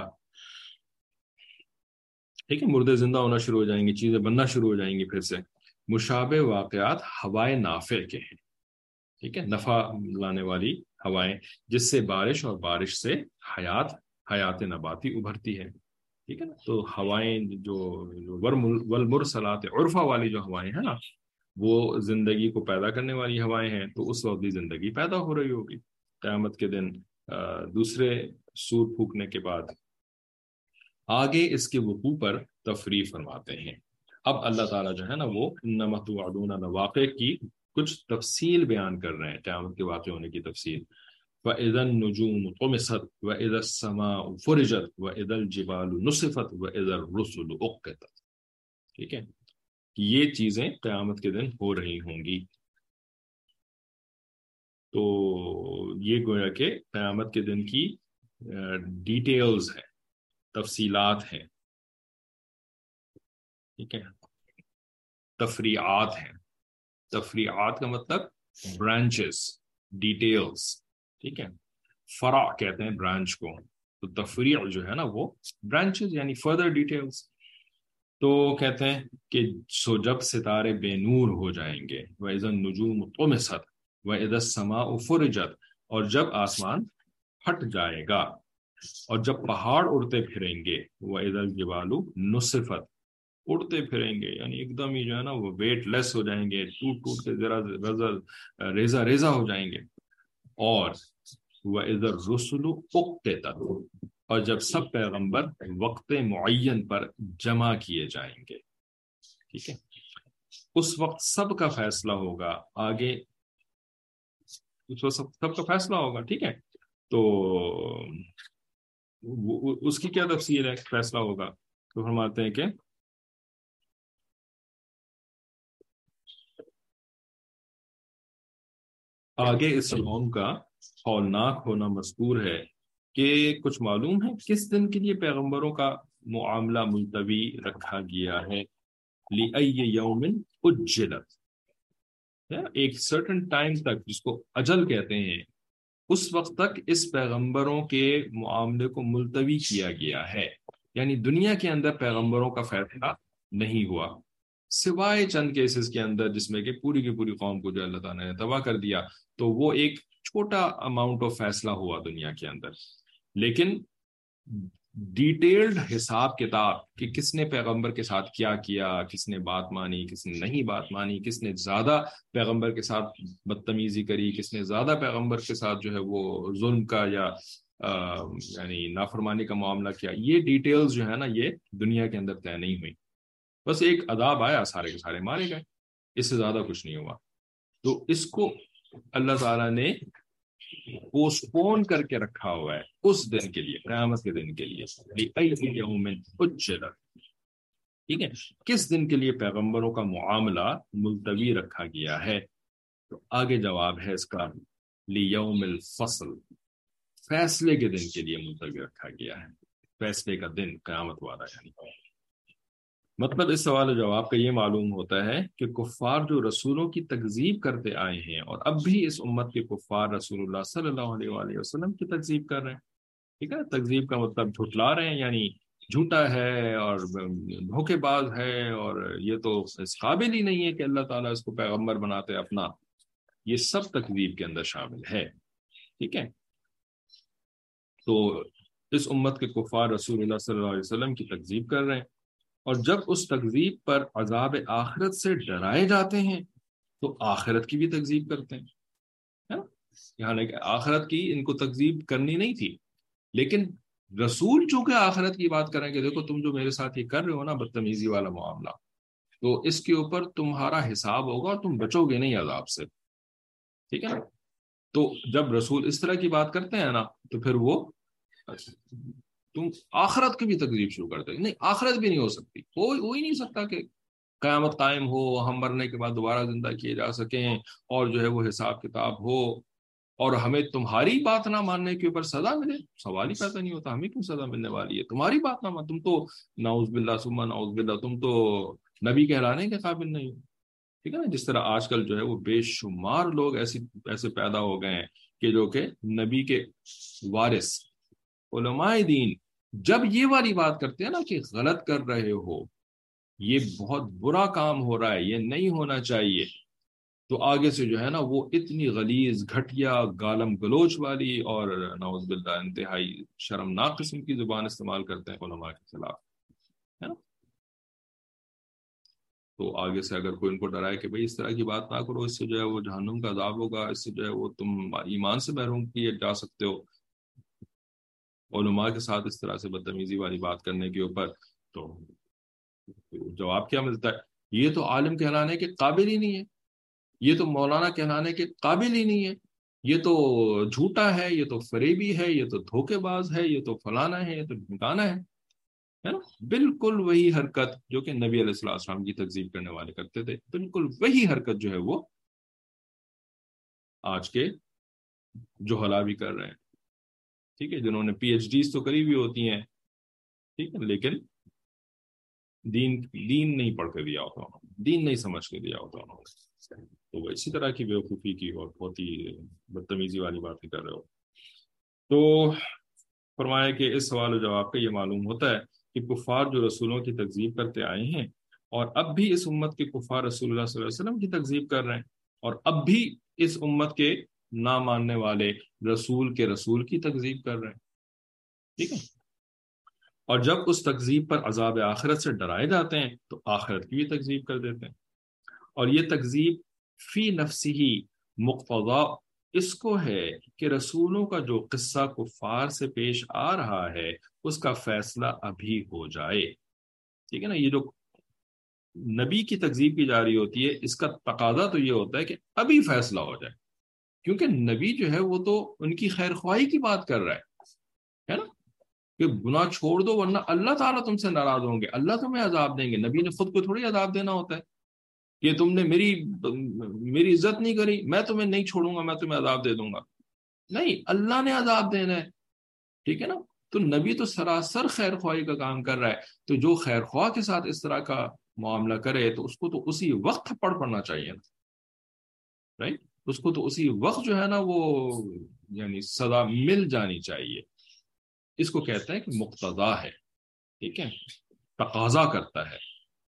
ٹھیک ہے، مردے زندہ ہونا شروع ہو جائیں گے، چیزیں بننا شروع ہو جائیں گی. پھر سے مشابہ واقعات ہوائے نافع کے ہیں، ٹھیک ہے، نفع لانے والی ہوائیں، جس سے بارش اور بارش سے حیات حیات نباتی ابھرتی ہے. ٹھیک ہے نا. تو ہوائیں جو والمرسلات عرفہ والی جو ہوائیں ہیں نا، وہ زندگی کو پیدا کرنے والی ہوائیں ہیں. تو اس وقت بھی زندگی پیدا ہو رہی ہوگی قیامت کے دن دوسرے سور پھونکنے کے بعد. آگے اس کے وقوع پر تفریح فرماتے ہیں. اب اللہ تعالیٰ جو ہے نا وہ انما توعدون لواقع کی کچھ تفصیل بیان کر رہے ہیں، قیامت کے واقع ہونے کی تفصیل. وَإِذَا النُّجُومُ طُمِسَتْ وَإِذَا السَّمَاءُ فُرِجَتْ وَإِذَا الْجِبَالُ نُصِفَتْ وَإِذَا الرُّسُلُ أُقِّتَتْ. ٹھیک ہے، یہ چیزیں قیامت کے دن ہو رہی ہوں گی. تو یہ گویا کہ قیامت کے دن کی ڈیٹیلز ہیں، تفصیلات ہیں، ٹھیک ہے، تفریعات ہیں. تفریعات کا مطلب برانچز، ڈیٹیلز، ٹھیک ہے. فرع کہتے ہیں برانچ کو، تو تفریع جو ہے نا وہ برانچز یعنی فردر ڈیٹیلز. تو کہتے ہیں کہ سو جب ستارے بے نور ہو جائیں گے، وَإِذَا النُّجُومُ طُمِسَتْ وَإِذَا السَّمَاءُ فُرِجَتْ، اور جب آسمان پھٹ جائے گا، اور جب پہاڑ اڑتے پھریں گے، وَإِذَا الْجِبَالُ نُصِفَتْ، اڑتے پھریں گے، یعنی ایک دم ہی جو ہے نا وہ ویٹ لیس ہو جائیں گے، ٹوٹ ٹوٹ کے ذرا ذرا ریزہ ریزہ ہو جائیں گے. اور وَإِذَا الرُّسُلُ أُقِّتَتْ، اور جب سب پیغمبر وقت معین پر جمع کیے جائیں گے، ٹھیک ہے، اس وقت سب کا فیصلہ ہوگا. آگے اس وقت سب, سب کا فیصلہ ہوگا، ٹھیک ہے. تو اس کی کیا تفصیل ہے، فیصلہ ہوگا. تو فرماتے ہیں کہ آگے اس قوم کا ہولناک ہونا مذکور ہے کہ کچھ معلوم ہے کس دن کے لیے پیغمبروں کا معاملہ ملتوی رکھا گیا ہے. لِأَيِّ يَوْمٍ أُجِّلَتْ، ایک سرٹن ٹائم تک، جس کو اجل کہتے ہیں، اس وقت تک اس پیغمبروں کے معاملے کو ملتوی کیا گیا ہے. یعنی دنیا کے اندر پیغمبروں کا فیصلہ نہیں ہوا، سوائے چند کیسز کے اندر جس میں کہ پوری کی پوری قوم کو جو اللہ تعالیٰ نے تباہ کر دیا، تو وہ ایک چھوٹا اماؤنٹ آف فیصلہ ہوا دنیا کے اندر. لیکن ڈیٹیلڈ حساب کتاب کہ کس نے پیغمبر کے ساتھ کیا کیا، کس نے بات مانی، کس نے نہیں بات مانی، کس نے زیادہ پیغمبر کے ساتھ بدتمیزی کری، کس نے زیادہ پیغمبر کے ساتھ جو ہے وہ ظلم کا یا یعنی نافرمانی کا معاملہ کیا، یہ ڈیٹیلز جو ہے نا یہ دنیا کے اندر طے نہیں ہوئی. بس ایک عذاب آیا، سارے کے سارے مارے گئے، اس سے زیادہ کچھ نہیں ہوا. تو اس کو اللہ تعالیٰ نے پوسٹ پون کر کے رکھا ہوا ہے اس دن کے لیے، قیامت کے دن کے لیے. ٹھیک ہے، کس دن کے لیے پیغمبروں کا معاملہ ملتوی رکھا گیا ہے. تو آگے جواب ہے اس کا، لیوم الفصل، فیصلے کے دن کے لیے ملتوی رکھا گیا ہے. فیصلے کا دن قیامت والا یعنی. مطلب اس سوال و جواب کا یہ معلوم ہوتا ہے کہ کفار جو رسولوں کی تکذیب کرتے آئے ہیں، اور اب بھی اس امت کے کفار رسول اللہ صلی اللہ علیہ وآلہ وسلم کی تکذیب کر رہے ہیں. ٹھیک ہے، تکذیب کا مطلب جھٹلا رہے ہیں، یعنی جھوٹا ہے اور دھوکے باز ہے اور یہ تو اس قابل ہی نہیں ہے کہ اللہ تعالیٰ اس کو پیغمبر بناتے اپنا، یہ سب تکذیب کے اندر شامل ہے. ٹھیک ہے، تو اس امت کے کفار رسول اللہ صلی اللہ علیہ وسلم کی تکذیب کر رہے ہیں، اور جب اس تکذیب پر عذاب آخرت سے ڈرائے جاتے ہیں تو آخرت کی بھی تکذیب کرتے ہیں. ہے نا، یہاں کہ آخرت کی ان کو تکذیب کرنی نہیں تھی، لیکن رسول چونکہ آخرت کی بات کریں کہ دیکھو تم جو میرے ساتھ یہ کر رہے ہو نا بدتمیزی والا معاملہ، تو اس کے اوپر تمہارا حساب ہوگا اور تم بچو گے نہیں عذاب سے. ٹھیک ہے نا، تو جب رسول اس طرح کی بات کرتے ہیں نا تو پھر وہ تم آخرت کی بھی تکذیب شروع کرتے ہیں. نہیں، آخرت بھی نہیں ہو سکتی، ہو ہو ہی نہیں سکتا کہ قیامت قائم ہو، ہم مرنے کے بعد دوبارہ زندہ کیے جا سکیں اور جو ہے وہ حساب کتاب ہو، اور ہمیں تمہاری بات نہ ماننے کے اوپر سزا ملے. سوال ہی پیدا نہیں ہوتا، ہمیں کیوں سزا ملنے والی ہے؟ تمہاری بات نہ مان، تم تو نعوذ باللہ ثم نعوذ باللہ تم تو نبی کہلانے کے قابل نہیں ہو. ٹھیک ہے نا، جس طرح آج کل جو ہے وہ بے شمار لوگ ایسی ایسے پیدا ہو گئے ہیں کہ جو کہ نبی کے وارث علماء دین جب یہ والی بات کرتے ہیں نا کہ غلط کر رہے ہو، یہ بہت برا کام ہو رہا ہے، یہ نہیں ہونا چاہیے، تو آگے سے جو ہے نا وہ اتنی غلیظ گھٹیا گالم گلوچ والی اور نعوذ باللہ انتہائی شرمناک قسم کی زبان استعمال کرتے ہیں علماء کے خلاف. ہے نا، تو آگے سے اگر کوئی ان کو ڈرائے کہ بھئی اس طرح کی بات نہ کرو، اس سے جو ہے وہ جہنم کا عذاب ہوگا، اس سے جو ہے وہ تم ایمان سے محروم کیے جا سکتے ہو، علماء کے ساتھ اس طرح سے بدتمیزی والی بات کرنے کے اوپر، تو جواب کیا ملتا ہے؟ یہ تو عالم کہلانے کے قابل ہی نہیں ہے، یہ تو مولانا کہلانے کے قابل ہی نہیں ہے، یہ تو جھوٹا ہے، یہ تو فریبی ہے، یہ تو دھوکے باز ہے، یہ تو فلانا ہے، یہ تو ڈھمکانا ہے. ہے نا، بالکل وہی حرکت جو کہ نبی علیہ الصلوۃ والسلام کی تکذیب کرنے والے کرتے تھے، بالکل وہی حرکت جو ہے وہ آج کے جوہلا بھی کر رہے ہیں. ٹھیک ہے، جنہوں نے پی ایچ ڈیز تو کری ہوئی ہوتی ہیں، ٹھیک ہے، لیکن دین دین نہیں پڑھ کے دیا ہوتا انہوں نے، دین نہیں سمجھ کے دیا ہوتا انہوں نے، تو وہ اسی طرح کی بیوقوفی کی اور بہت ہی بدتمیزی والی باتیں کر رہے ہو. تو فرمایا کہ اس سوال و جواب کا یہ معلوم ہوتا ہے کہ کفار جو رسولوں کی تکذیب کرتے آئے ہیں اور اب بھی اس امت کے کفار رسول اللہ صلی اللہ علیہ وسلم کی تکذیب کر رہے ہیں، اور اب بھی اس امت کے نہ ماننے والے رسول کے رسول کی تکذیب کر رہے ہیں. ٹھیک ہے، اور جب اس تکذیب پر عذاب آخرت سے ڈرائے جاتے ہیں تو آخرت کی بھی تکذیب کر دیتے ہیں. اور یہ تکذیب فی نفسی ہی مقتضا اس کو ہے کہ رسولوں کا جو قصہ کفار سے پیش آ رہا ہے اس کا فیصلہ ابھی ہو جائے. ٹھیک ہے نا، یہ جو نبی کی تکذیب کی جا رہی ہوتی ہے اس کا تقاضا تو یہ ہوتا ہے کہ ابھی فیصلہ ہو جائے، کیونکہ نبی جو ہے وہ تو ان کی خیر خواہی کی بات کر رہا ہے ہے نا، کہ گناہ چھوڑ دو ورنہ اللہ تعالیٰ تم سے ناراض ہوں گے، اللہ تمہیں عذاب دیں گے. نبی نے خود کو تھوڑی عذاب دینا ہوتا ہے کہ تم نے میری میری عزت نہیں کری، میں تمہیں نہیں چھوڑوں گا، میں تمہیں عذاب دے دوں گا. نہیں، اللہ نے عذاب دینا ہے. ٹھیک ہے نا، تو نبی تو سراسر خیر خواہی کا کام کر رہا ہے، تو جو خیر خواہ کے ساتھ اس طرح کا معاملہ کرے تو اس کو تو اسی وقت تھپڑ پڑنا چاہیے نا، رائٹ، اس کو تو اسی وقت جو ہے نا وہ یعنی سزا مل جانی چاہیے. اس کو کہتے ہیں کہ مقتضا ہے. ٹھیک ہے، تقاضا کرتا ہے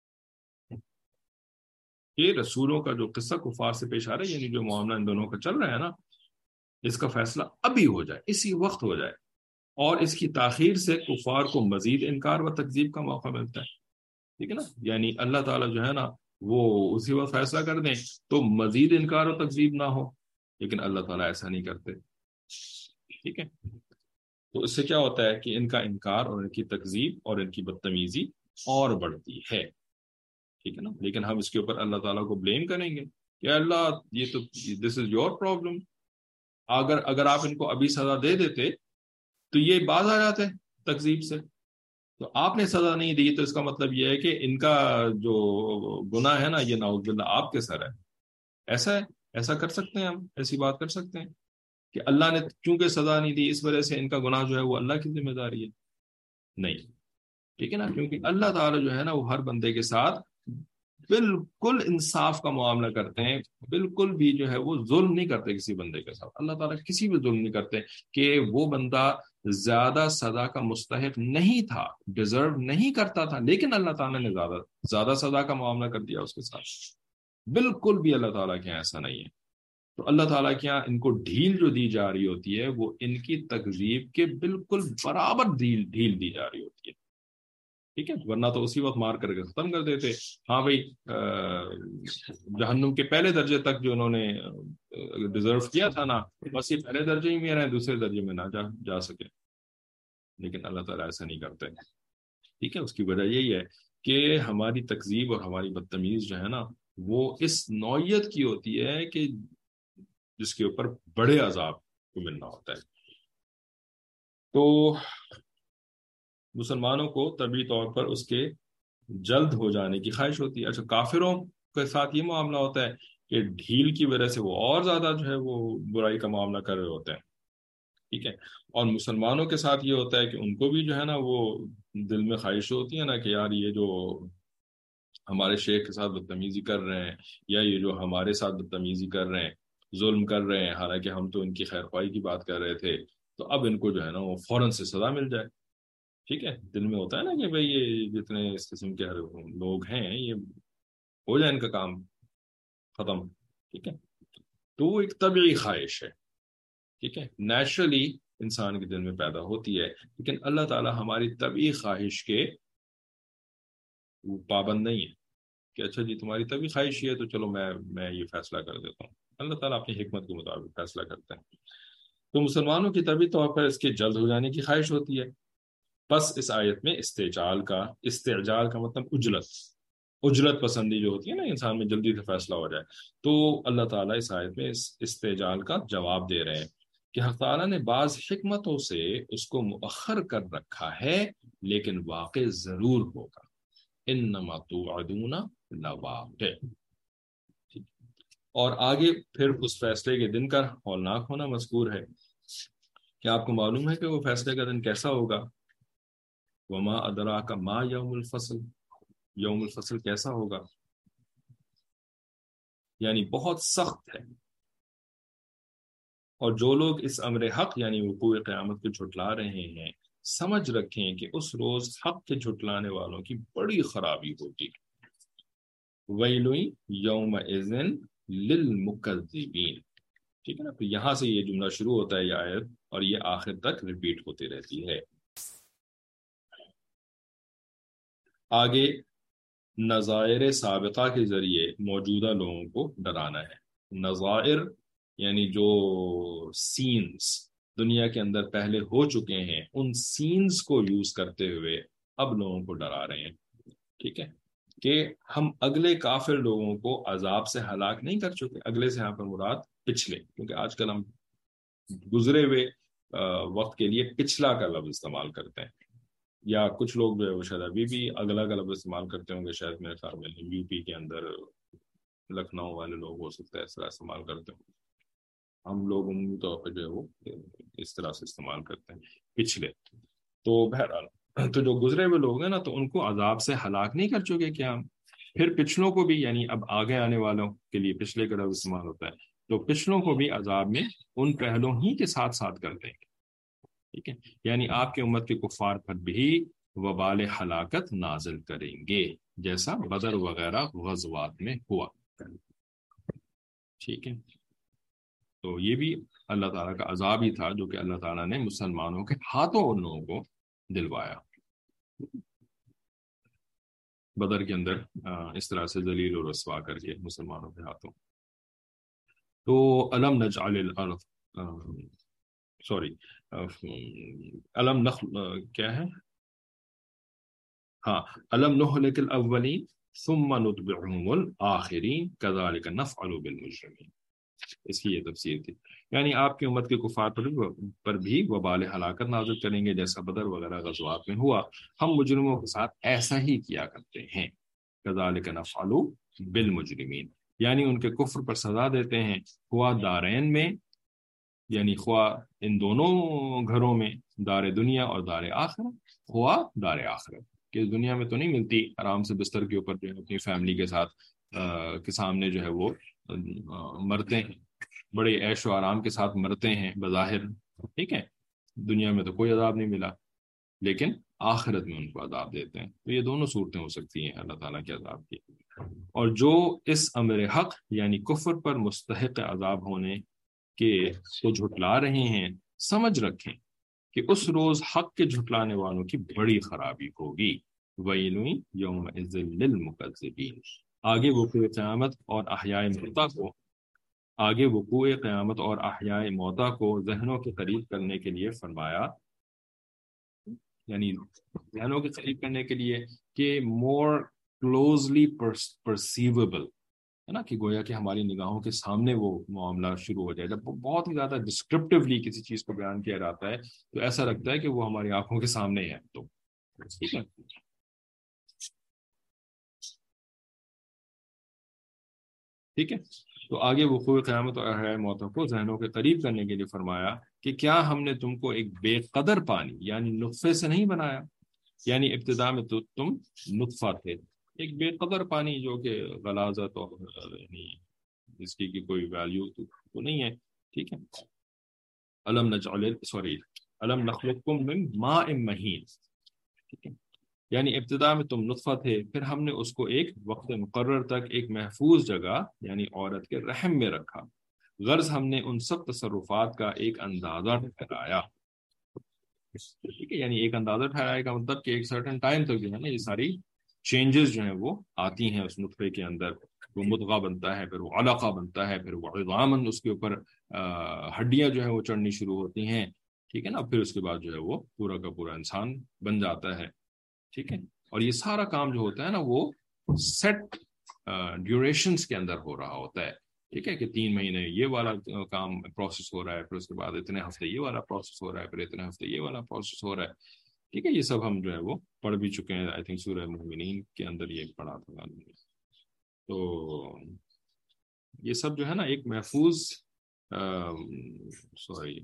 کہ رسولوں کا جو قصہ کفار سے پیش آ رہا ہے، یعنی جو معاملہ ان دونوں کا چل رہا ہے نا، اس کا فیصلہ ابھی ہو جائے، اسی وقت ہو جائے، اور اس کی تاخیر سے کفار کو مزید انکار و تکذیب کا موقع ملتا ہے. ٹھیک ہے نا، یعنی اللہ تعالیٰ جو ہے نا وہ اسی وقت فیصلہ کر دیں تو مزید انکار و تکذیب نہ ہو، لیکن اللہ تعالیٰ ایسا نہیں کرتے. ٹھیک ہے، تو اس سے کیا ہوتا ہے کہ ان کا انکار اور ان کی تکذیب اور ان کی بدتمیزی اور بڑھتی ہے. ٹھیک ہے نا، لیکن ہم اس کے اوپر اللہ تعالیٰ کو بلیم کریں گے کہ اللہ یہ تو دس از یور پرابلم، اگر اگر آپ ان کو ابھی سزا دے دیتے تو یہ باز آ جاتے تکذیب سے، تو آپ نے سزا نہیں دی تو اس کا مطلب یہ ہے کہ ان کا جو گناہ ہے نا یہ نعوذ باللہ آپ کے سر ہے. ایسا ہے، ایسا کر سکتے ہیں ہم، ایسی بات کر سکتے ہیں کہ اللہ نے چونکہ سزا نہیں دی اس وجہ سے ان کا گناہ جو ہے وہ اللہ کی ذمہ داری ہے؟ نہیں. ٹھیک ہے نا، کیونکہ اللہ تعالیٰ جو ہے نا وہ ہر بندے کے ساتھ بالکل انصاف کا معاملہ کرتے ہیں، بالکل بھی جو ہے وہ ظلم نہیں کرتے کسی بندے کے ساتھ. اللہ تعالیٰ کسی بھی ظلم نہیں کرتے کہ وہ بندہ زیادہ سزا کا مستحق نہیں تھا، ڈیزرو نہیں کرتا تھا، لیکن اللہ تعالیٰ نے زیادہ زیادہ سزا کا معاملہ کر دیا اس کے ساتھ۔ بالکل بھی اللہ تعالیٰ کے یہاں ایسا نہیں ہے۔ تو اللہ تعالیٰ کے یہاں ان کو ڈھیل جو دی جا رہی ہوتی ہے وہ ان کی تکذیب کے بالکل برابر ڈھیل ڈھیل دی جا رہی ہوتی ہے، ٹھیک ہے، ورنہ تو اسی وقت مار کر کے ختم کر دیتے۔ ہاں بھائی، جہنم کے پہلے درجے تک جو انہوں نے ڈیزرو کیا تھا نا، بس یہ پہلے درجے ہی میں رہیں، دوسرے درجے میں نہ جا جا سکے، لیکن اللہ تعالیٰ ایسا نہیں کرتے، ٹھیک ہے۔ اس کی وجہ یہی ہے کہ ہماری تکذیب اور ہماری بدتمیز جو ہے نا وہ اس نوعیت کی ہوتی ہے کہ جس کے اوپر بڑے عذاب کو ملنا ہوتا ہے۔ تو مسلمانوں کو طبعی طور پر اس کے جلد ہو جانے کی خواہش ہوتی ہے۔ اچھا، کافروں کے ساتھ یہ معاملہ ہوتا ہے کہ ڈھیل کی وجہ سے وہ اور زیادہ جو ہے وہ برائی کا معاملہ کر رہے ہوتے ہیں، ٹھیک ہے۔ اور مسلمانوں کے ساتھ یہ ہوتا ہے کہ ان کو بھی جو ہے نا وہ دل میں خواہش ہوتی ہے نا کہ یار یہ جو ہمارے شیخ کے ساتھ بدتمیزی کر رہے ہیں، یا یہ جو ہمارے ساتھ بدتمیزی کر رہے ہیں، ظلم کر رہے ہیں، حالانکہ ہم تو ان کی خیر خواہی کی بات کر رہے تھے، تو اب ان کو جو ہے نا وہ فوراً سے سزا مل جائے، ٹھیک ہے۔ دل میں ہوتا ہے نا کہ بھئی یہ جتنے اس قسم کے لوگ ہیں یہ ہو جائے ان کا کام ختم، ٹھیک ہے۔ تو وہ ایک طبعی خواہش ہے، ٹھیک ہے، نیچرلی انسان کے دل میں پیدا ہوتی ہے، لیکن اللہ تعالیٰ ہماری طبعی خواہش کے پابند نہیں ہے کہ اچھا جی تمہاری طبعی خواہش یہ ہے تو چلو میں میں یہ فیصلہ کر دیتا ہوں۔ اللہ تعالیٰ اپنی حکمت کے مطابق فیصلہ کرتا ہے۔ تو مسلمانوں کی طبعی طور پر اس کے جلد ہو جانے کی خواہش ہوتی ہے، بس اس آیت میں استعجال کا استعجال کا مطلب اجلت اجلت پسندی جو ہوتی ہے نا، انسان میں جلدی سے فیصلہ ہو جائے، تو اللہ تعالیٰ اس آیت میں اس استعجال کا جواب دے رہے ہیں کہ حق تعالیٰ نے بعض حکمتوں سے اس کو مؤخر کر رکھا ہے، لیکن واقع ضرور ہوگا۔ انما توعدون لواقع۔ اور آگے پھر اس فیصلے کے دن کا ہولناک ہونا مذکور ہے۔ کیا آپ کو معلوم ہے کہ وہ فیصلے کا دن کیسا ہوگا؟ وما ادراک ما یوم الفصل، یوم الفصل کیسا ہوگا؟ یعنی بہت سخت ہے۔ اور جو لوگ اس امر حق یعنی وقوع قیامت کو جھٹلا رہے ہیں، سمجھ رکھیں کہ اس روز حق کے جھٹلانے والوں کی بڑی خرابی ہوگی۔ ویل یومئذ للمکذبین، ٹھیک ہے نا۔ تو یہاں سے یہ جملہ شروع ہوتا ہے یہ آیت، اور یہ آخر تک ریپیٹ ہوتی رہتی ہے۔ آگے نظائر سابقہ کے ذریعے موجودہ لوگوں کو ڈرانا ہے۔ نظائر یعنی جو سینز دنیا کے اندر پہلے ہو چکے ہیں، ان سینز کو یوز کرتے ہوئے اب لوگوں کو ڈرا رہے ہیں، ٹھیک ہے، کہ ہم اگلے کافر لوگوں کو عذاب سے ہلاک نہیں کر چکے۔ اگلے سے یہاں پر مراد پچھلے، کیونکہ آج کل ہم گزرے ہوئے وقت کے لیے پچھلا کا لفظ استعمال کرتے ہیں، یا کچھ لوگ جو ہے وہ شاید ابھی بھی اگلا کا لفظ استعمال کرتے ہوں گے، شاید میرے خیال میں یو پی کے اندر لکھنؤ والے لوگ ہو سکتا ہے اس طرح استعمال کرتے ہوں۔ ہم لوگ عمومی طور پہ جو ہے وہ اس طرح سے استعمال کرتے ہیں پچھلے۔ تو بہرحال تو جو گزرے ہوئے لوگ ہیں نا، تو ان کو عذاب سے ہلاک نہیں کر چکے کیا ہم؟ پھر پچھلوں کو بھی، یعنی اب آگے آنے والوں کے لیے پچھلے کا لفظ استعمال ہوتا ہے، تو پچھلوں کو بھی عذاب میں ان پہلوں ہی کے ساتھ ساتھ کر دیں گے، ٹھیک ہے۔ یعنی آپ کے امت کے کفار پر بھی وبال ہلاکت نازل کریں گے، جیسا بدر وغیرہ غزوات میں ہوا، ٹھیک ہے۔ تو یہ بھی اللہ تعالیٰ کا عذاب ہی تھا جو کہ اللہ تعالیٰ نے مسلمانوں کے ہاتھوں ان لوگوں کو دلوایا بدر کے اندر، اس طرح سے ذلیل و رسوا کر کے مسلمانوں کے ہاتھوں۔ تو الم نجعل الارض سوری الم نخ کیا ہے ہاں الم نہلک الاولین ثم نتبعهم الاخرین کذلک نفعل بالمجرمین، اس کی یہ تفسیر تھی۔ یعنی آپ کی امت کے کفار پر بھی وبال ہلاکت نازل کریں گے، جیسا بدر وغیرہ غزوات میں ہوا، ہم مجرموں کے ساتھ ایسا ہی کیا کرتے ہیں۔ کذالک نفعل بالمجرمین، یعنی ان کے کفر پر سزا دیتے ہیں، خواہ دارین میں، یعنی خواہ ان دونوں گھروں میں، دار دنیا اور دار آخرت، خواہ دار آخرت، کہ دنیا میں تو نہیں ملتی آرام سے بستر کے اوپر جو ہے اپنی فیملی کے ساتھ کے سامنے جو ہے وہ مرتے ہیں، بڑے عیش و آرام کے ساتھ مرتے ہیں بظاہر، ٹھیک ہے، دنیا میں تو کوئی عذاب نہیں ملا، لیکن آخرت میں ان کو عذاب دیتے ہیں. تو یہ دونوں صورتیں ہو سکتی ہیں اللہ تعالیٰ کے عذاب کی. اور جو اس امر حق یعنی کفر پر مستحق عذاب ہونے کے کو جھٹلا رہے ہیں، سمجھ رکھیں کہ اس روز حق کے جھٹلانے والوں کی بڑی خرابی ہوگی. وَيْلٌ يَوْمَئِذٍ لِّلْمُكَذِّبِينَ. آگے وقوع قیامت اور احیاء موتیٰ کو آگے وقوع قیامت اور احیاء موتیٰ کو ذہنوں کے قریب کرنے کے لیے فرمایا، یعنی ذہنوں کے قریب کرنے کے لیے کہ مور کلوزلی پرسیویبل ہے نا، کہ گویا کہ ہماری نگاہوں کے سامنے وہ معاملہ شروع ہو جائے. جب بہت ہی زیادہ ڈسکرپٹیولی کسی چیز کو بیان کیا جاتا ہے تو ایسا لگتا ہے کہ وہ ہماری آنکھوں کے سامنے ہے. تو ٹھیک ہے، ٹھیک ہے. تو آگے وقوع قیامت اور احیاء موتیٰ کو ذہنوں کے قریب کرنے کے لیے فرمایا کہ کیا ہم نے تم کو ایک بے قدر پانی یعنی نطفے سے نہیں بنایا. یعنی ابتدا میں تو تم نطفہ تھے، ایک بے قدر پانی جو کہ غلاظت اور یعنی جس کی کوئی ویلیو تو نہیں ہے. ٹھیک ہے. الم نجعل سوری الم نخلقکم من ماء مہین. ٹھیک ہے، یعنی ابتدا میں تم نطفہ تھے، پھر ہم نے اس کو ایک وقت مقرر تک ایک محفوظ جگہ یعنی عورت کے رحم میں رکھا. غرض ہم نے ان سب تصرفات کا ایک اندازہ ٹھہرایا. ٹھیک ہے، یعنی ایک اندازہ ٹھہرایا کا مطلب کہ ایک سرٹن ٹائم تک جو ہے نا یہ ساری چینجز جو ہیں وہ آتی ہیں اس نطفے کے اندر. وہ مضغہ بنتا ہے، پھر وہ علقہ بنتا ہے، پھر وہ عظاماً اس کے اوپر ہڈیاں جو ہیں وہ چڑھنی شروع ہوتی ہیں. ٹھیک ہے نا، پھر اس کے بعد جو ہے وہ پورا کا پورا انسان بن جاتا ہے. ٹھیک ہے، اور یہ سارا کام جو ہوتا ہے نا وہ سیٹ ڈیوریشنز کے اندر ہو رہا ہوتا ہے. ٹھیک ہے، کہ تین مہینے یہ والا کام پروسیس ہو رہا ہے، پھر اس کے بعد اتنے ہفتے یہ والا پروسیس ہو رہا ہے، پھر اتنے ہفتے یہ والا پروسیس ہو رہا ہے. ٹھیک ہے، یہ سب ہم جو ہے وہ پڑھ بھی چکے ہیں. آئی تھنک سورہ مومنین کے اندر یہ پڑھا تھا. تو یہ سب جو ہے نا ایک محفوظ سوری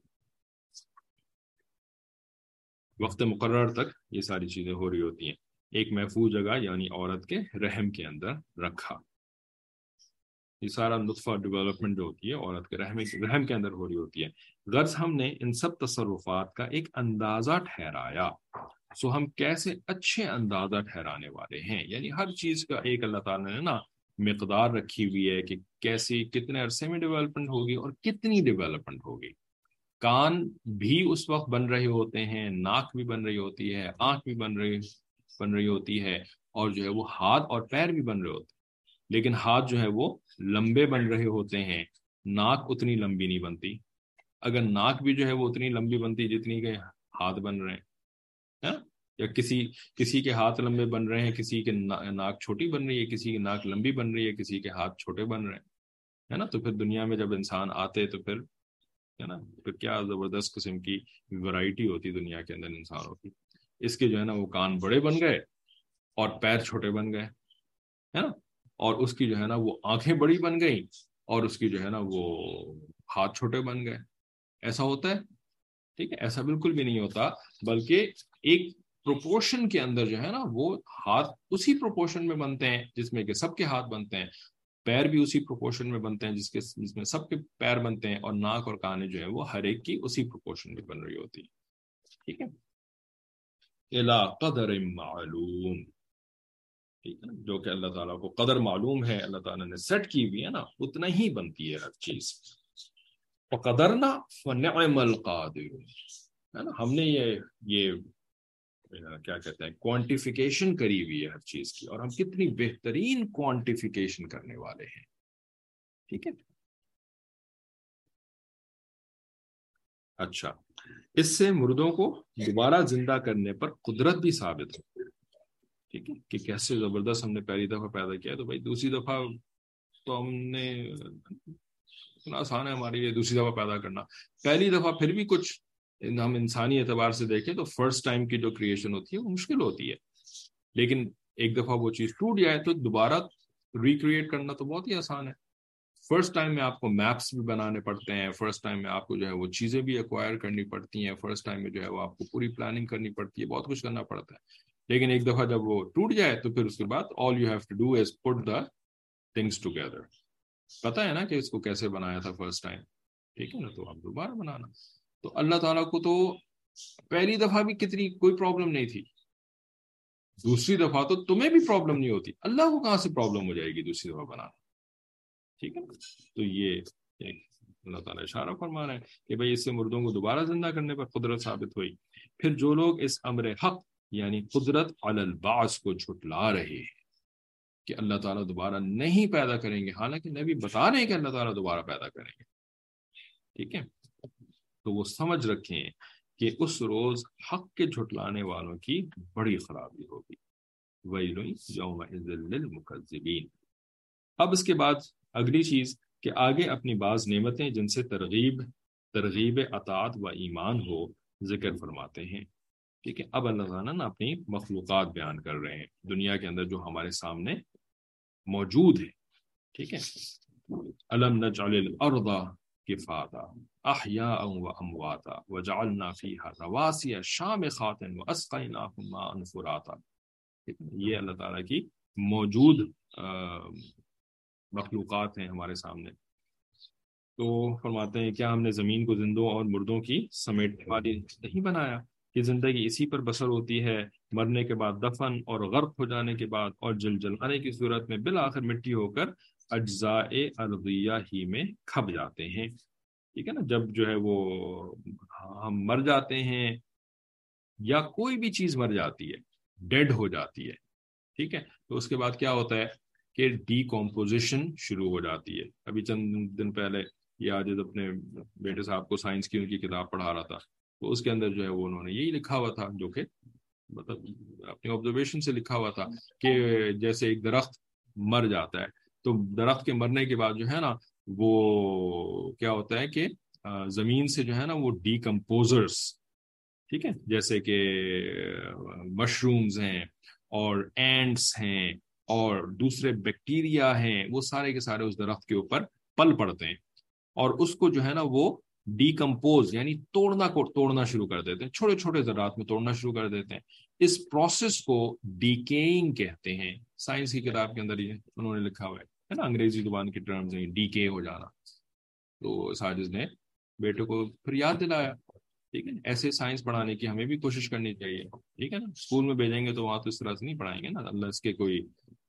وقت مقرر تک یہ ساری چیزیں ہو رہی ہوتی ہیں. ایک محفوظ جگہ یعنی عورت کے رحم کے اندر رکھا. یہ سارا نطفہ ڈیولپمنٹ جو ہوتی ہے عورت کے رحم رحم کے اندر ہو رہی ہوتی ہے. غرض ہم نے ان سب تصرفات کا ایک اندازہ ٹھہرایا. سو ہم کیسے اچھے اندازہ ٹھہرانے والے ہیں، یعنی ہر چیز کا ایک اللہ تعالیٰ نے نا مقدار رکھی ہوئی ہے کہ کیسی کتنے عرصے میں ڈیولپمنٹ ہوگی اور کتنی ڈیولپمنٹ ہوگی. کان بھی اس وقت بن رہے ہوتے ہیں، ناک بھی بن رہی ہوتی ہے، آنکھ بھی بن رہی بن رہی ہوتی ہے، اور جو ہے وہ ہاتھ اور پیر بھی بن رہے ہوتے ہیں. لیکن ہاتھ جو ہے وہ لمبے بن رہے ہوتے ہیں، ناک اتنی لمبی نہیں بنتی. اگر ناک بھی جو ہے وہ اتنی لمبی بنتی جتنی کہ ہاتھ بن رہے ہیں، یا کسی کسی کے ہاتھ لمبے بن رہے ہیں، کسی کے ناک چھوٹی بن رہی ہے، کسی کی ناک لمبی بن رہی ہے، کسی کے ہاتھ چھوٹے بن رہے ہیں، ہے نا. تو پھر دنیا میں جب انسان آتے تو پھر ہے نا پھر کیا زبردست قسم کی ورائٹی ہوتی دنیا کے اندر انسانوں کی. اس کے جو ہے نا وہ کان بڑے بن گئے اور پیر چھوٹے بن گئے، ہے نا. اور اس کی جو ہے نا وہ آنکھیں بڑی بن گئیں اور اس کی جو ہے نا وہ ہاتھ چھوٹے بن گئے. ایسا ہوتا ہے؟ ٹھیک ہے، ایسا بالکل بھی نہیں ہوتا، بلکہ ایک پروپورشن کے اندر جو ہے نا وہ ہاتھ اسی پروپورشن میں بنتے ہیں جس میں کہ سب کے ہاتھ بنتے ہیں. پیر بھی اسی پروپورشن میں بنتے ہیں جس کے جس میں سب کے پیر بنتے ہیں، اور ناک اور کانیں جو ہے وہ ہر ایک کی اسی پروپورشن میں بن رہی ہوتی ہے. ٹھیک ہے، الی قدر معلوم. ٹھیک ہے، جو کہ اللہ تعالیٰ کو قدر معلوم ہے، اللہ تعالیٰ نے سیٹ کی ہوئی ہے نا، اتنا ہی بنتی ہے ہر چیز. وقدرنا فنعم القادرون، ہے نا. ہم نے یہ یہ کیا کہتے ہیں کوانٹیفیکیشن کری ہوئی ہے ہر چیز کی، اور ہم کتنی بہترین کوانٹیفیکیشن کرنے والے ہیں. ٹھیک ہے. اچھا، اس سے مردوں کو دوبارہ زندہ کرنے پر قدرت بھی ثابت ہے. ٹھیک ہے، کہ کیسے زبردست ہم نے پہلی دفعہ پیدا کیا، تو بھائی دوسری دفعہ تو ہم نے اتنا آسان ہے ہمارے لیے دوسری دفعہ پیدا کرنا. پہلی دفعہ پھر بھی کچھ ہم انسانی اعتبار سے دیکھیں تو فرسٹ ٹائم کی جو کریشن ہوتی ہے وہ مشکل ہوتی ہے، لیکن ایک دفعہ وہ چیز ٹوٹ جائے تو دوبارہ ریکریٹ کرنا تو بہت ہی آسان ہے. فرسٹ ٹائم میں آپ کو میپس بھی بنانے پڑتے ہیں، فرسٹ ٹائم میں آپ کو جو ہے وہ چیزیں بھی ایکوائر کرنی پڑتی ہیں، فرسٹ ٹائم میں جو ہے وہ آپ کو پوری پلاننگ کرنی پڑتی ہے، بہت کچھ کرنا پڑتا ہے. لیکن ایک دفعہ جب وہ ٹوٹ جائے تو پھر اس کے بعد all you have to do is put the things together. پتہ ہے نا کہ اس کو کیسے بنایا تھا فرسٹ ٹائم، ٹھیک ہے نا، تو آپ دوبارہ بنانا. تو اللہ تعالیٰ کو تو پہلی دفعہ بھی کتنی کوئی پرابلم نہیں تھی، دوسری دفعہ تو تمہیں بھی پرابلم نہیں ہوتی، اللہ کو کہاں سے پرابلم ہو جائے گی دوسری دفعہ بنانا؟ ٹھیک ہے نا؟ تو یہ ایک اللہ تعالیٰ اشارہ فرما رہا ہے کہ بھئی اس سے مردوں کو دوبارہ زندہ کرنے پر قدرت ثابت ہوئی۔ پھر جو لوگ اس امر حق یعنی قدرت علی البعث کو جھٹلا رہے ہیں کہ اللہ تعالیٰ دوبارہ نہیں پیدا کریں گے، حالانکہ نبی بتا رہے ہیں کہ اللہ تعالیٰ دوبارہ پیدا کریں گے، ٹھیک ہے، تو وہ سمجھ رکھیں کہ اس روز حق کے جھٹلانے والوں کی بڑی خرابی ہوگی۔ ویل یومئذ للمکذبین۔ اب اس کے بعد اگلی چیز کہ آگے اپنی بعض نعمتیں جن سے ترغیب ترغیب اطاعت و ایمان ہو ذکر فرماتے ہیں، ٹھیک ہے۔ اب اللہ تعالیٰ نا اپنی مخلوقات بیان کر رہے ہیں دنیا کے اندر جو ہمارے سامنے موجود ہے، ٹھیک ہے۔ الم نجعل الارض کفاتا احیاء و امواتا وجعلنا فیہا رواسیا شامخات واسقیناکم ماء فراتا۔ یہ اللہ تعالیٰ کی موجود مخلوقات ہیں ہمارے سامنے۔ تو فرماتے ہیں کیا ہم نے زمین کو زندوں اور مردوں کی سمیٹنے والی نہیں بنایا کہ زندگی اسی پر بسر ہوتی ہے، مرنے کے بعد دفن اور غرق ہو جانے کے بعد اور جل جلانے کی صورت میں بالآخر مٹی ہو کر اجزاء ارضیہ ہی میں کھپ جاتے ہیں، ٹھیک ہے نا۔ جب جو ہے وہ ہم مر جاتے ہیں یا کوئی بھی چیز مر جاتی ہے، ڈیڈ ہو جاتی ہے، ٹھیک ہے، تو اس کے بعد کیا ہوتا ہے کہ ڈی کمپوزیشن شروع ہو جاتی ہے۔ ابھی چند دن پہلے یہ عاجز اپنے بیٹے صاحب کو سائنس کی ان کی کتاب پڑھا رہا تھا، تو اس کے اندر جو ہے وہ انہوں نے یہی لکھا ہوا تھا، جو کہ مطلب اپنی آبزرویشن سے لکھا ہوا تھا کہ جیسے ایک درخت مر جاتا ہے تو درخت کے مرنے کے بعد جو ہے نا وہ کیا ہوتا ہے کہ زمین سے جو ہے نا وہ ڈی کمپوزرس، ٹھیک ہے، جیسے کہ مشرومز ہیں اور اینٹس ہیں اور دوسرے بیکٹیریا ہیں، وہ سارے کے سارے اس درخت کے اوپر پل پڑتے ہیں اور اس کو جو ہے نا وہ ڈی کمپوز یعنی توڑنا کو توڑنا شروع کر دیتے ہیں، چھوٹے چھوٹے ذرات میں توڑنا شروع کر دیتے ہیں۔ اس پروسیس کو ڈیکیئنگ کہتے ہیں۔ سائنس کی کتاب کے اندر یہ انہوں نے لکھا ہوا ہے نا، انگریزی زبان کی ٹرمز ہیں ڈیکے ہو جانا۔ تو ساجد نے بیٹے کو پھر یاد دلایا، ٹھیک ہے، ایسے سائنس پڑھانے کی ہمیں بھی کوشش کرنی چاہیے، ٹھیک ہے نا۔ اسکول میں بھیجیں گے تو وہاں تو اس طرح سے نہیں پڑھائیں گے نا، اللہ اس کے کوئی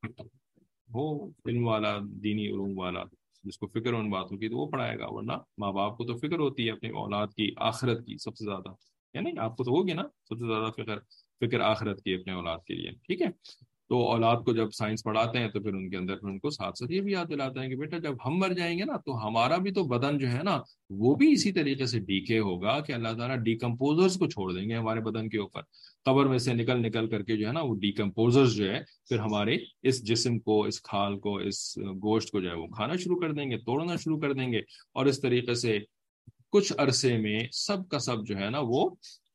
ہو علم والا دینی علوم والا جس کو فکر ان باتوں کی تو وہ پڑھائے گا، ورنہ ماں باپ کو تو فکر ہوتی ہے اپنی اولاد کی آخرت کی سب سے زیادہ، ہے نہیں؟ آپ کو تو ہوگی نا سب سے زیادہ فکر فکر آخرت کی اپنے اولاد کے لیے، ٹھیک ہے۔ تو اولاد کو جب سائنس پڑھاتے ہیں تو پھر ان کے اندر ان کو ساتھ ساتھ یہ بھی یاد دلاتے ہیں کہ بیٹا جب ہم مر جائیں گے نا تو ہمارا بھی تو بدن جو ہے نا وہ بھی اسی طریقے سے ڈیکے ہوگا کہ اللہ تعالیٰ ڈیکمپوزرز کو چھوڑ دیں گے ہمارے بدن کے اوپر، قبر میں سے نکل نکل کر کے جو ہے نا وہ ڈیکمپوزرز جو ہے پھر ہمارے اس جسم کو، اس کھال کو، اس گوشت کو جو ہے وہ کھانا شروع کر دیں گے، توڑنا شروع کر دیں گے، اور اس طریقے سے کچھ عرصے میں سب کا سب جو ہے نا وہ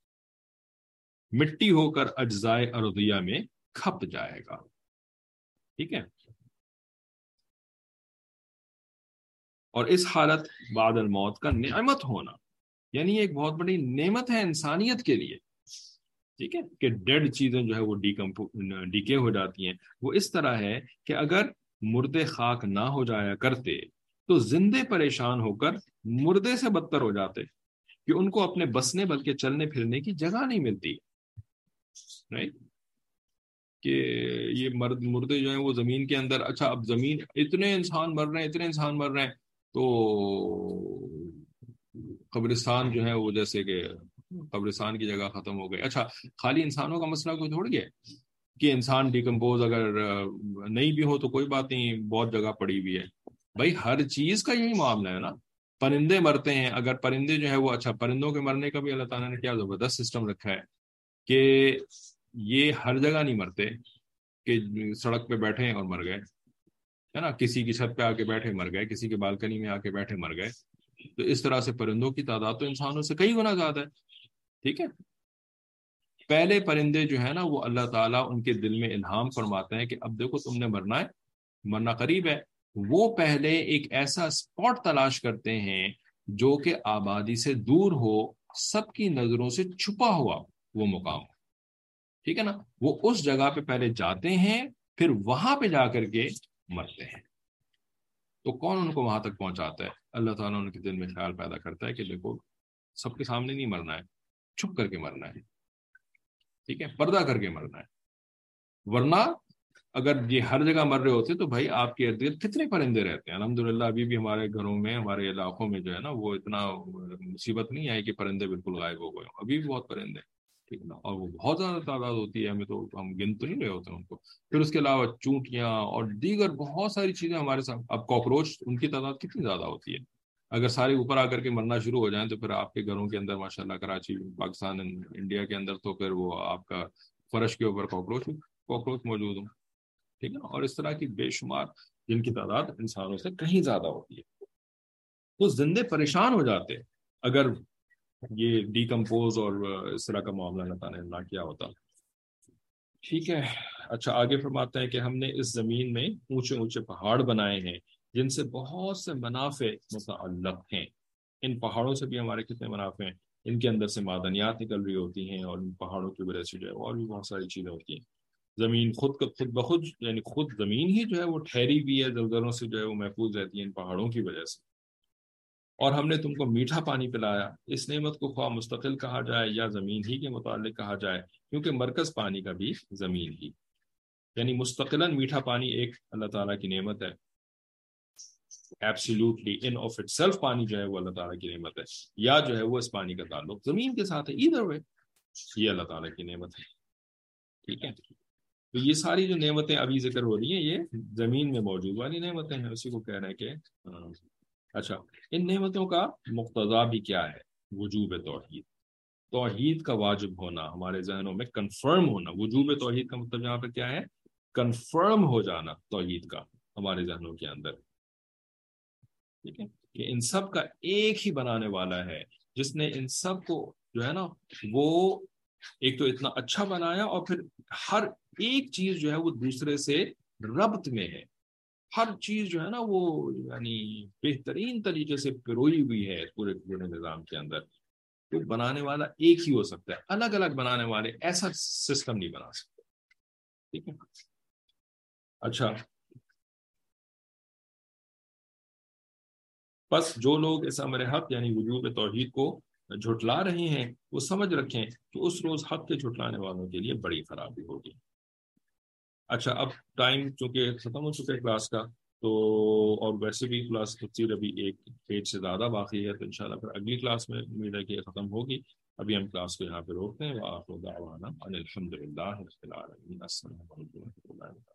مٹی ہو کر اجزائے ارضیہ میں کھپ جائے گا، ٹھیک ہے۔ اور اس حالت بعد الموت کا نعمت ہونا یعنی ایک بہت بڑی نعمت ہے انسانیت کے لیے، ٹھیک ہے، کہ ڈیڈ چیزیں جو ہے وہ ڈیکمپو ڈیکے ہو جاتی ہیں۔ وہ اس طرح ہے کہ اگر مردے خاک نہ ہو جایا کرتے تو زندے پریشان ہو کر مردے سے بدتر ہو جاتے کہ ان کو اپنے بسنے بلکہ چلنے پھرنے کی جگہ نہیں ملتی، رائٹ؟ کہ یہ مرد مردے جو ہیں وہ زمین کے اندر، اچھا اب زمین اتنے انسان مر رہے ہیں اتنے انسان مر رہے ہیں تو قبرستان جو ہے وہ جیسے کہ قبرستان کی جگہ ختم ہو گئی۔ اچھا خالی انسانوں کا مسئلہ کوئی تھوڑ گیا کہ انسان ڈیکمپوز اگر نہیں بھی ہو تو کوئی بات نہیں، بہت جگہ پڑی ہوئی ہے، بھائی ہر چیز کا یہی معاملہ ہے نا۔ پرندے مرتے ہیں، اگر پرندے جو ہے وہ، اچھا پرندوں کے مرنے کا بھی اللہ تعالیٰ نے کیا زبردست سسٹم رکھا ہے کہ یہ ہر جگہ نہیں مرتے کہ سڑک پہ بیٹھے اور مر گئے، ہے نا، کسی کی چھت پہ آ کے بیٹھے مر گئے، کسی کے بالکنی میں آ کے بیٹھے مر گئے۔ تو اس طرح سے پرندوں کی تعداد تو انسانوں سے کئی گنا زیادہ ہے، ٹھیک ہے۔ پہلے پرندے جو ہے نا وہ اللہ تعالیٰ ان کے دل میں الہام فرماتے ہیں کہ اب دیکھو تم نے مرنا ہے، مرنا قریب ہے۔ وہ پہلے ایک ایسا اسپاٹ تلاش کرتے ہیں جو کہ آبادی سے دور ہو، سب کی نظروں سے چھپا ہوا وہ مقام، ٹھیک ہے نا۔ وہ اس جگہ پہ پہلے جاتے ہیں، پھر وہاں پہ جا کر کے مرتے ہیں۔ تو کون ان کو وہاں تک پہنچاتا ہے؟ اللہ تعالیٰ ان کے دل میں خیال پیدا کرتا ہے کہ دیکھو سب کے سامنے نہیں مرنا ہے، چھپ کر کے مرنا ہے، ٹھیک ہے، پردہ کر کے مرنا ہے. ورنہ اگر یہ ہر جگہ مر رہے ہوتے تو بھائی آپ کے ارد گرد کتنے پرندے رہتے ہیں. الحمدللہ ابھی بھی ہمارے گھروں میں، ہمارے علاقوں میں جو ہے نا وہ اتنا مصیبت نہیں آئی کہ پرندے بالکل غائب ہو گئے. ابھی بھی بہت پرندے ہیں، ٹھیک ہے نا، اور وہ بہت زیادہ تعداد ہوتی ہے، ہمیں تو ہم گن تو نہیں رہے ہوتے ہیں ان کو. پھر اس کے علاوہ چونٹیاں اور دیگر بہت ساری چیزیں ہمارے ساتھ. اب کاکروچ، ان کی تعداد کتنی زیادہ ہوتی ہے. اگر سارے اوپر آ کر کے مرنا شروع ہو جائیں تو پھر آپ کے گھروں کے اندر ماشاء اللہ کراچی، پاکستان، انڈیا کے اندر تو پھر وہ آپ کا فرش کے اوپر کاکروچ کاکروچ موجود ہوں، ٹھیک ہے. اور اس طرح کی بے شمار جن کی تعداد انسانوں سے کہیں زیادہ ہوتی ہے. تو زندے پریشان ہو جاتے اگر یہ ڈیکمپوز اور اس طرح کا معاملہ اللہ تعالیٰ نے نہ کیا ہوتا. ٹھیک ہے. اچھا آگے فرماتے ہیں کہ ہم نے اس زمین میں اونچے اونچے پہاڑ بنائے ہیں جن سے بہت سے منافع متعلق ہیں. ان پہاڑوں سے بھی ہمارے کتنے منافع ہیں. ان کے اندر سے معدنیات نکل رہی ہوتی ہیں، اور ان پہاڑوں کی وجہ سے جو ہے اور بھی بہت ساری چیزیں ہوتی ہیں. زمین خود کا خود بخود، یعنی خود زمین ہی جو ہے وہ ٹھہری ہوئی ہے، زلزلوں سے جو ہے وہ محفوظ رہتی ہے ان پہاڑوں کی وجہ سے. اور ہم نے تم کو میٹھا پانی پلایا. اس نعمت کو خواہ مستقل کہا جائے یا زمین ہی کے متعلق کہا جائے، کیونکہ مرکز پانی کا بھی زمین ہی، یعنی مستقلاً میٹھا پانی ایک اللہ تعالیٰ کی نعمت ہے. Absolutely in of itself پانی جو ہے وہ اللہ تعالیٰ کی نعمت ہے، یا جو ہے وہ اس پانی کا تعلق زمین کے ساتھ ہے. ادھر وے یہ اللہ تعالیٰ کی نعمت ہے، ٹھیک ہے. تو یہ ساری جو نعمتیں ابھی ذکر ہو رہی ہیں یہ زمین میں موجود والی نعمتیں ہیں. اسی کو کہہ رہے ہیں کہ اچھا ان نعمتوں کا مقتضا بھی کیا ہے؟ وجوب توحید. توحید کا واجب ہونا ہمارے ذہنوں میں، کنفرم ہونا. وجوب توحید کا مطلب یہاں پہ کیا ہے؟ کنفرم ہو جانا توحید کا ہمارے ذہنوں کے اندر، ٹھیک ہے، کہ ان سب کا ایک ہی بنانے والا ہے، جس نے ان سب کو جو ہے نا وہ ایک تو اتنا اچھا بنایا، اور پھر ہر ایک چیز جو ہے وہ دوسرے سے ربط میں ہے. ہر چیز جو ہے نا وہ یعنی بہترین طریقے سے پروئی ہوئی ہے پورے پورے نظام کے اندر. تو بنانے والا ایک ہی ہو سکتا ہے، الگ الگ بنانے والے ایسا سسٹم نہیں بنا سکتے، ٹھیک ہے. اچھا بس جو لوگ اس امر حق یعنی وجوب توحید کو جھٹلا رہے ہیں وہ سمجھ رکھیں کہ اس روز حق کے جھٹلانے والوں کے لیے بڑی خرابی ہوگی. اچھا اب ٹائم چونکہ ختم ہو چکا ہے کلاس کا، تو اور ویسے بھی کلاس تفسیر ابھی ایک پیج سے زیادہ باقی ہے، تو انشاءاللہ پھر اگلی کلاس میں امید ہے کہ ختم ہوگی. ابھی ہم کلاس کو یہاں پہ روکتے ہیں. وآخر دعوانا ان الحمد للہ رب العالمین. السلام علیکم و رحمۃ اللہ.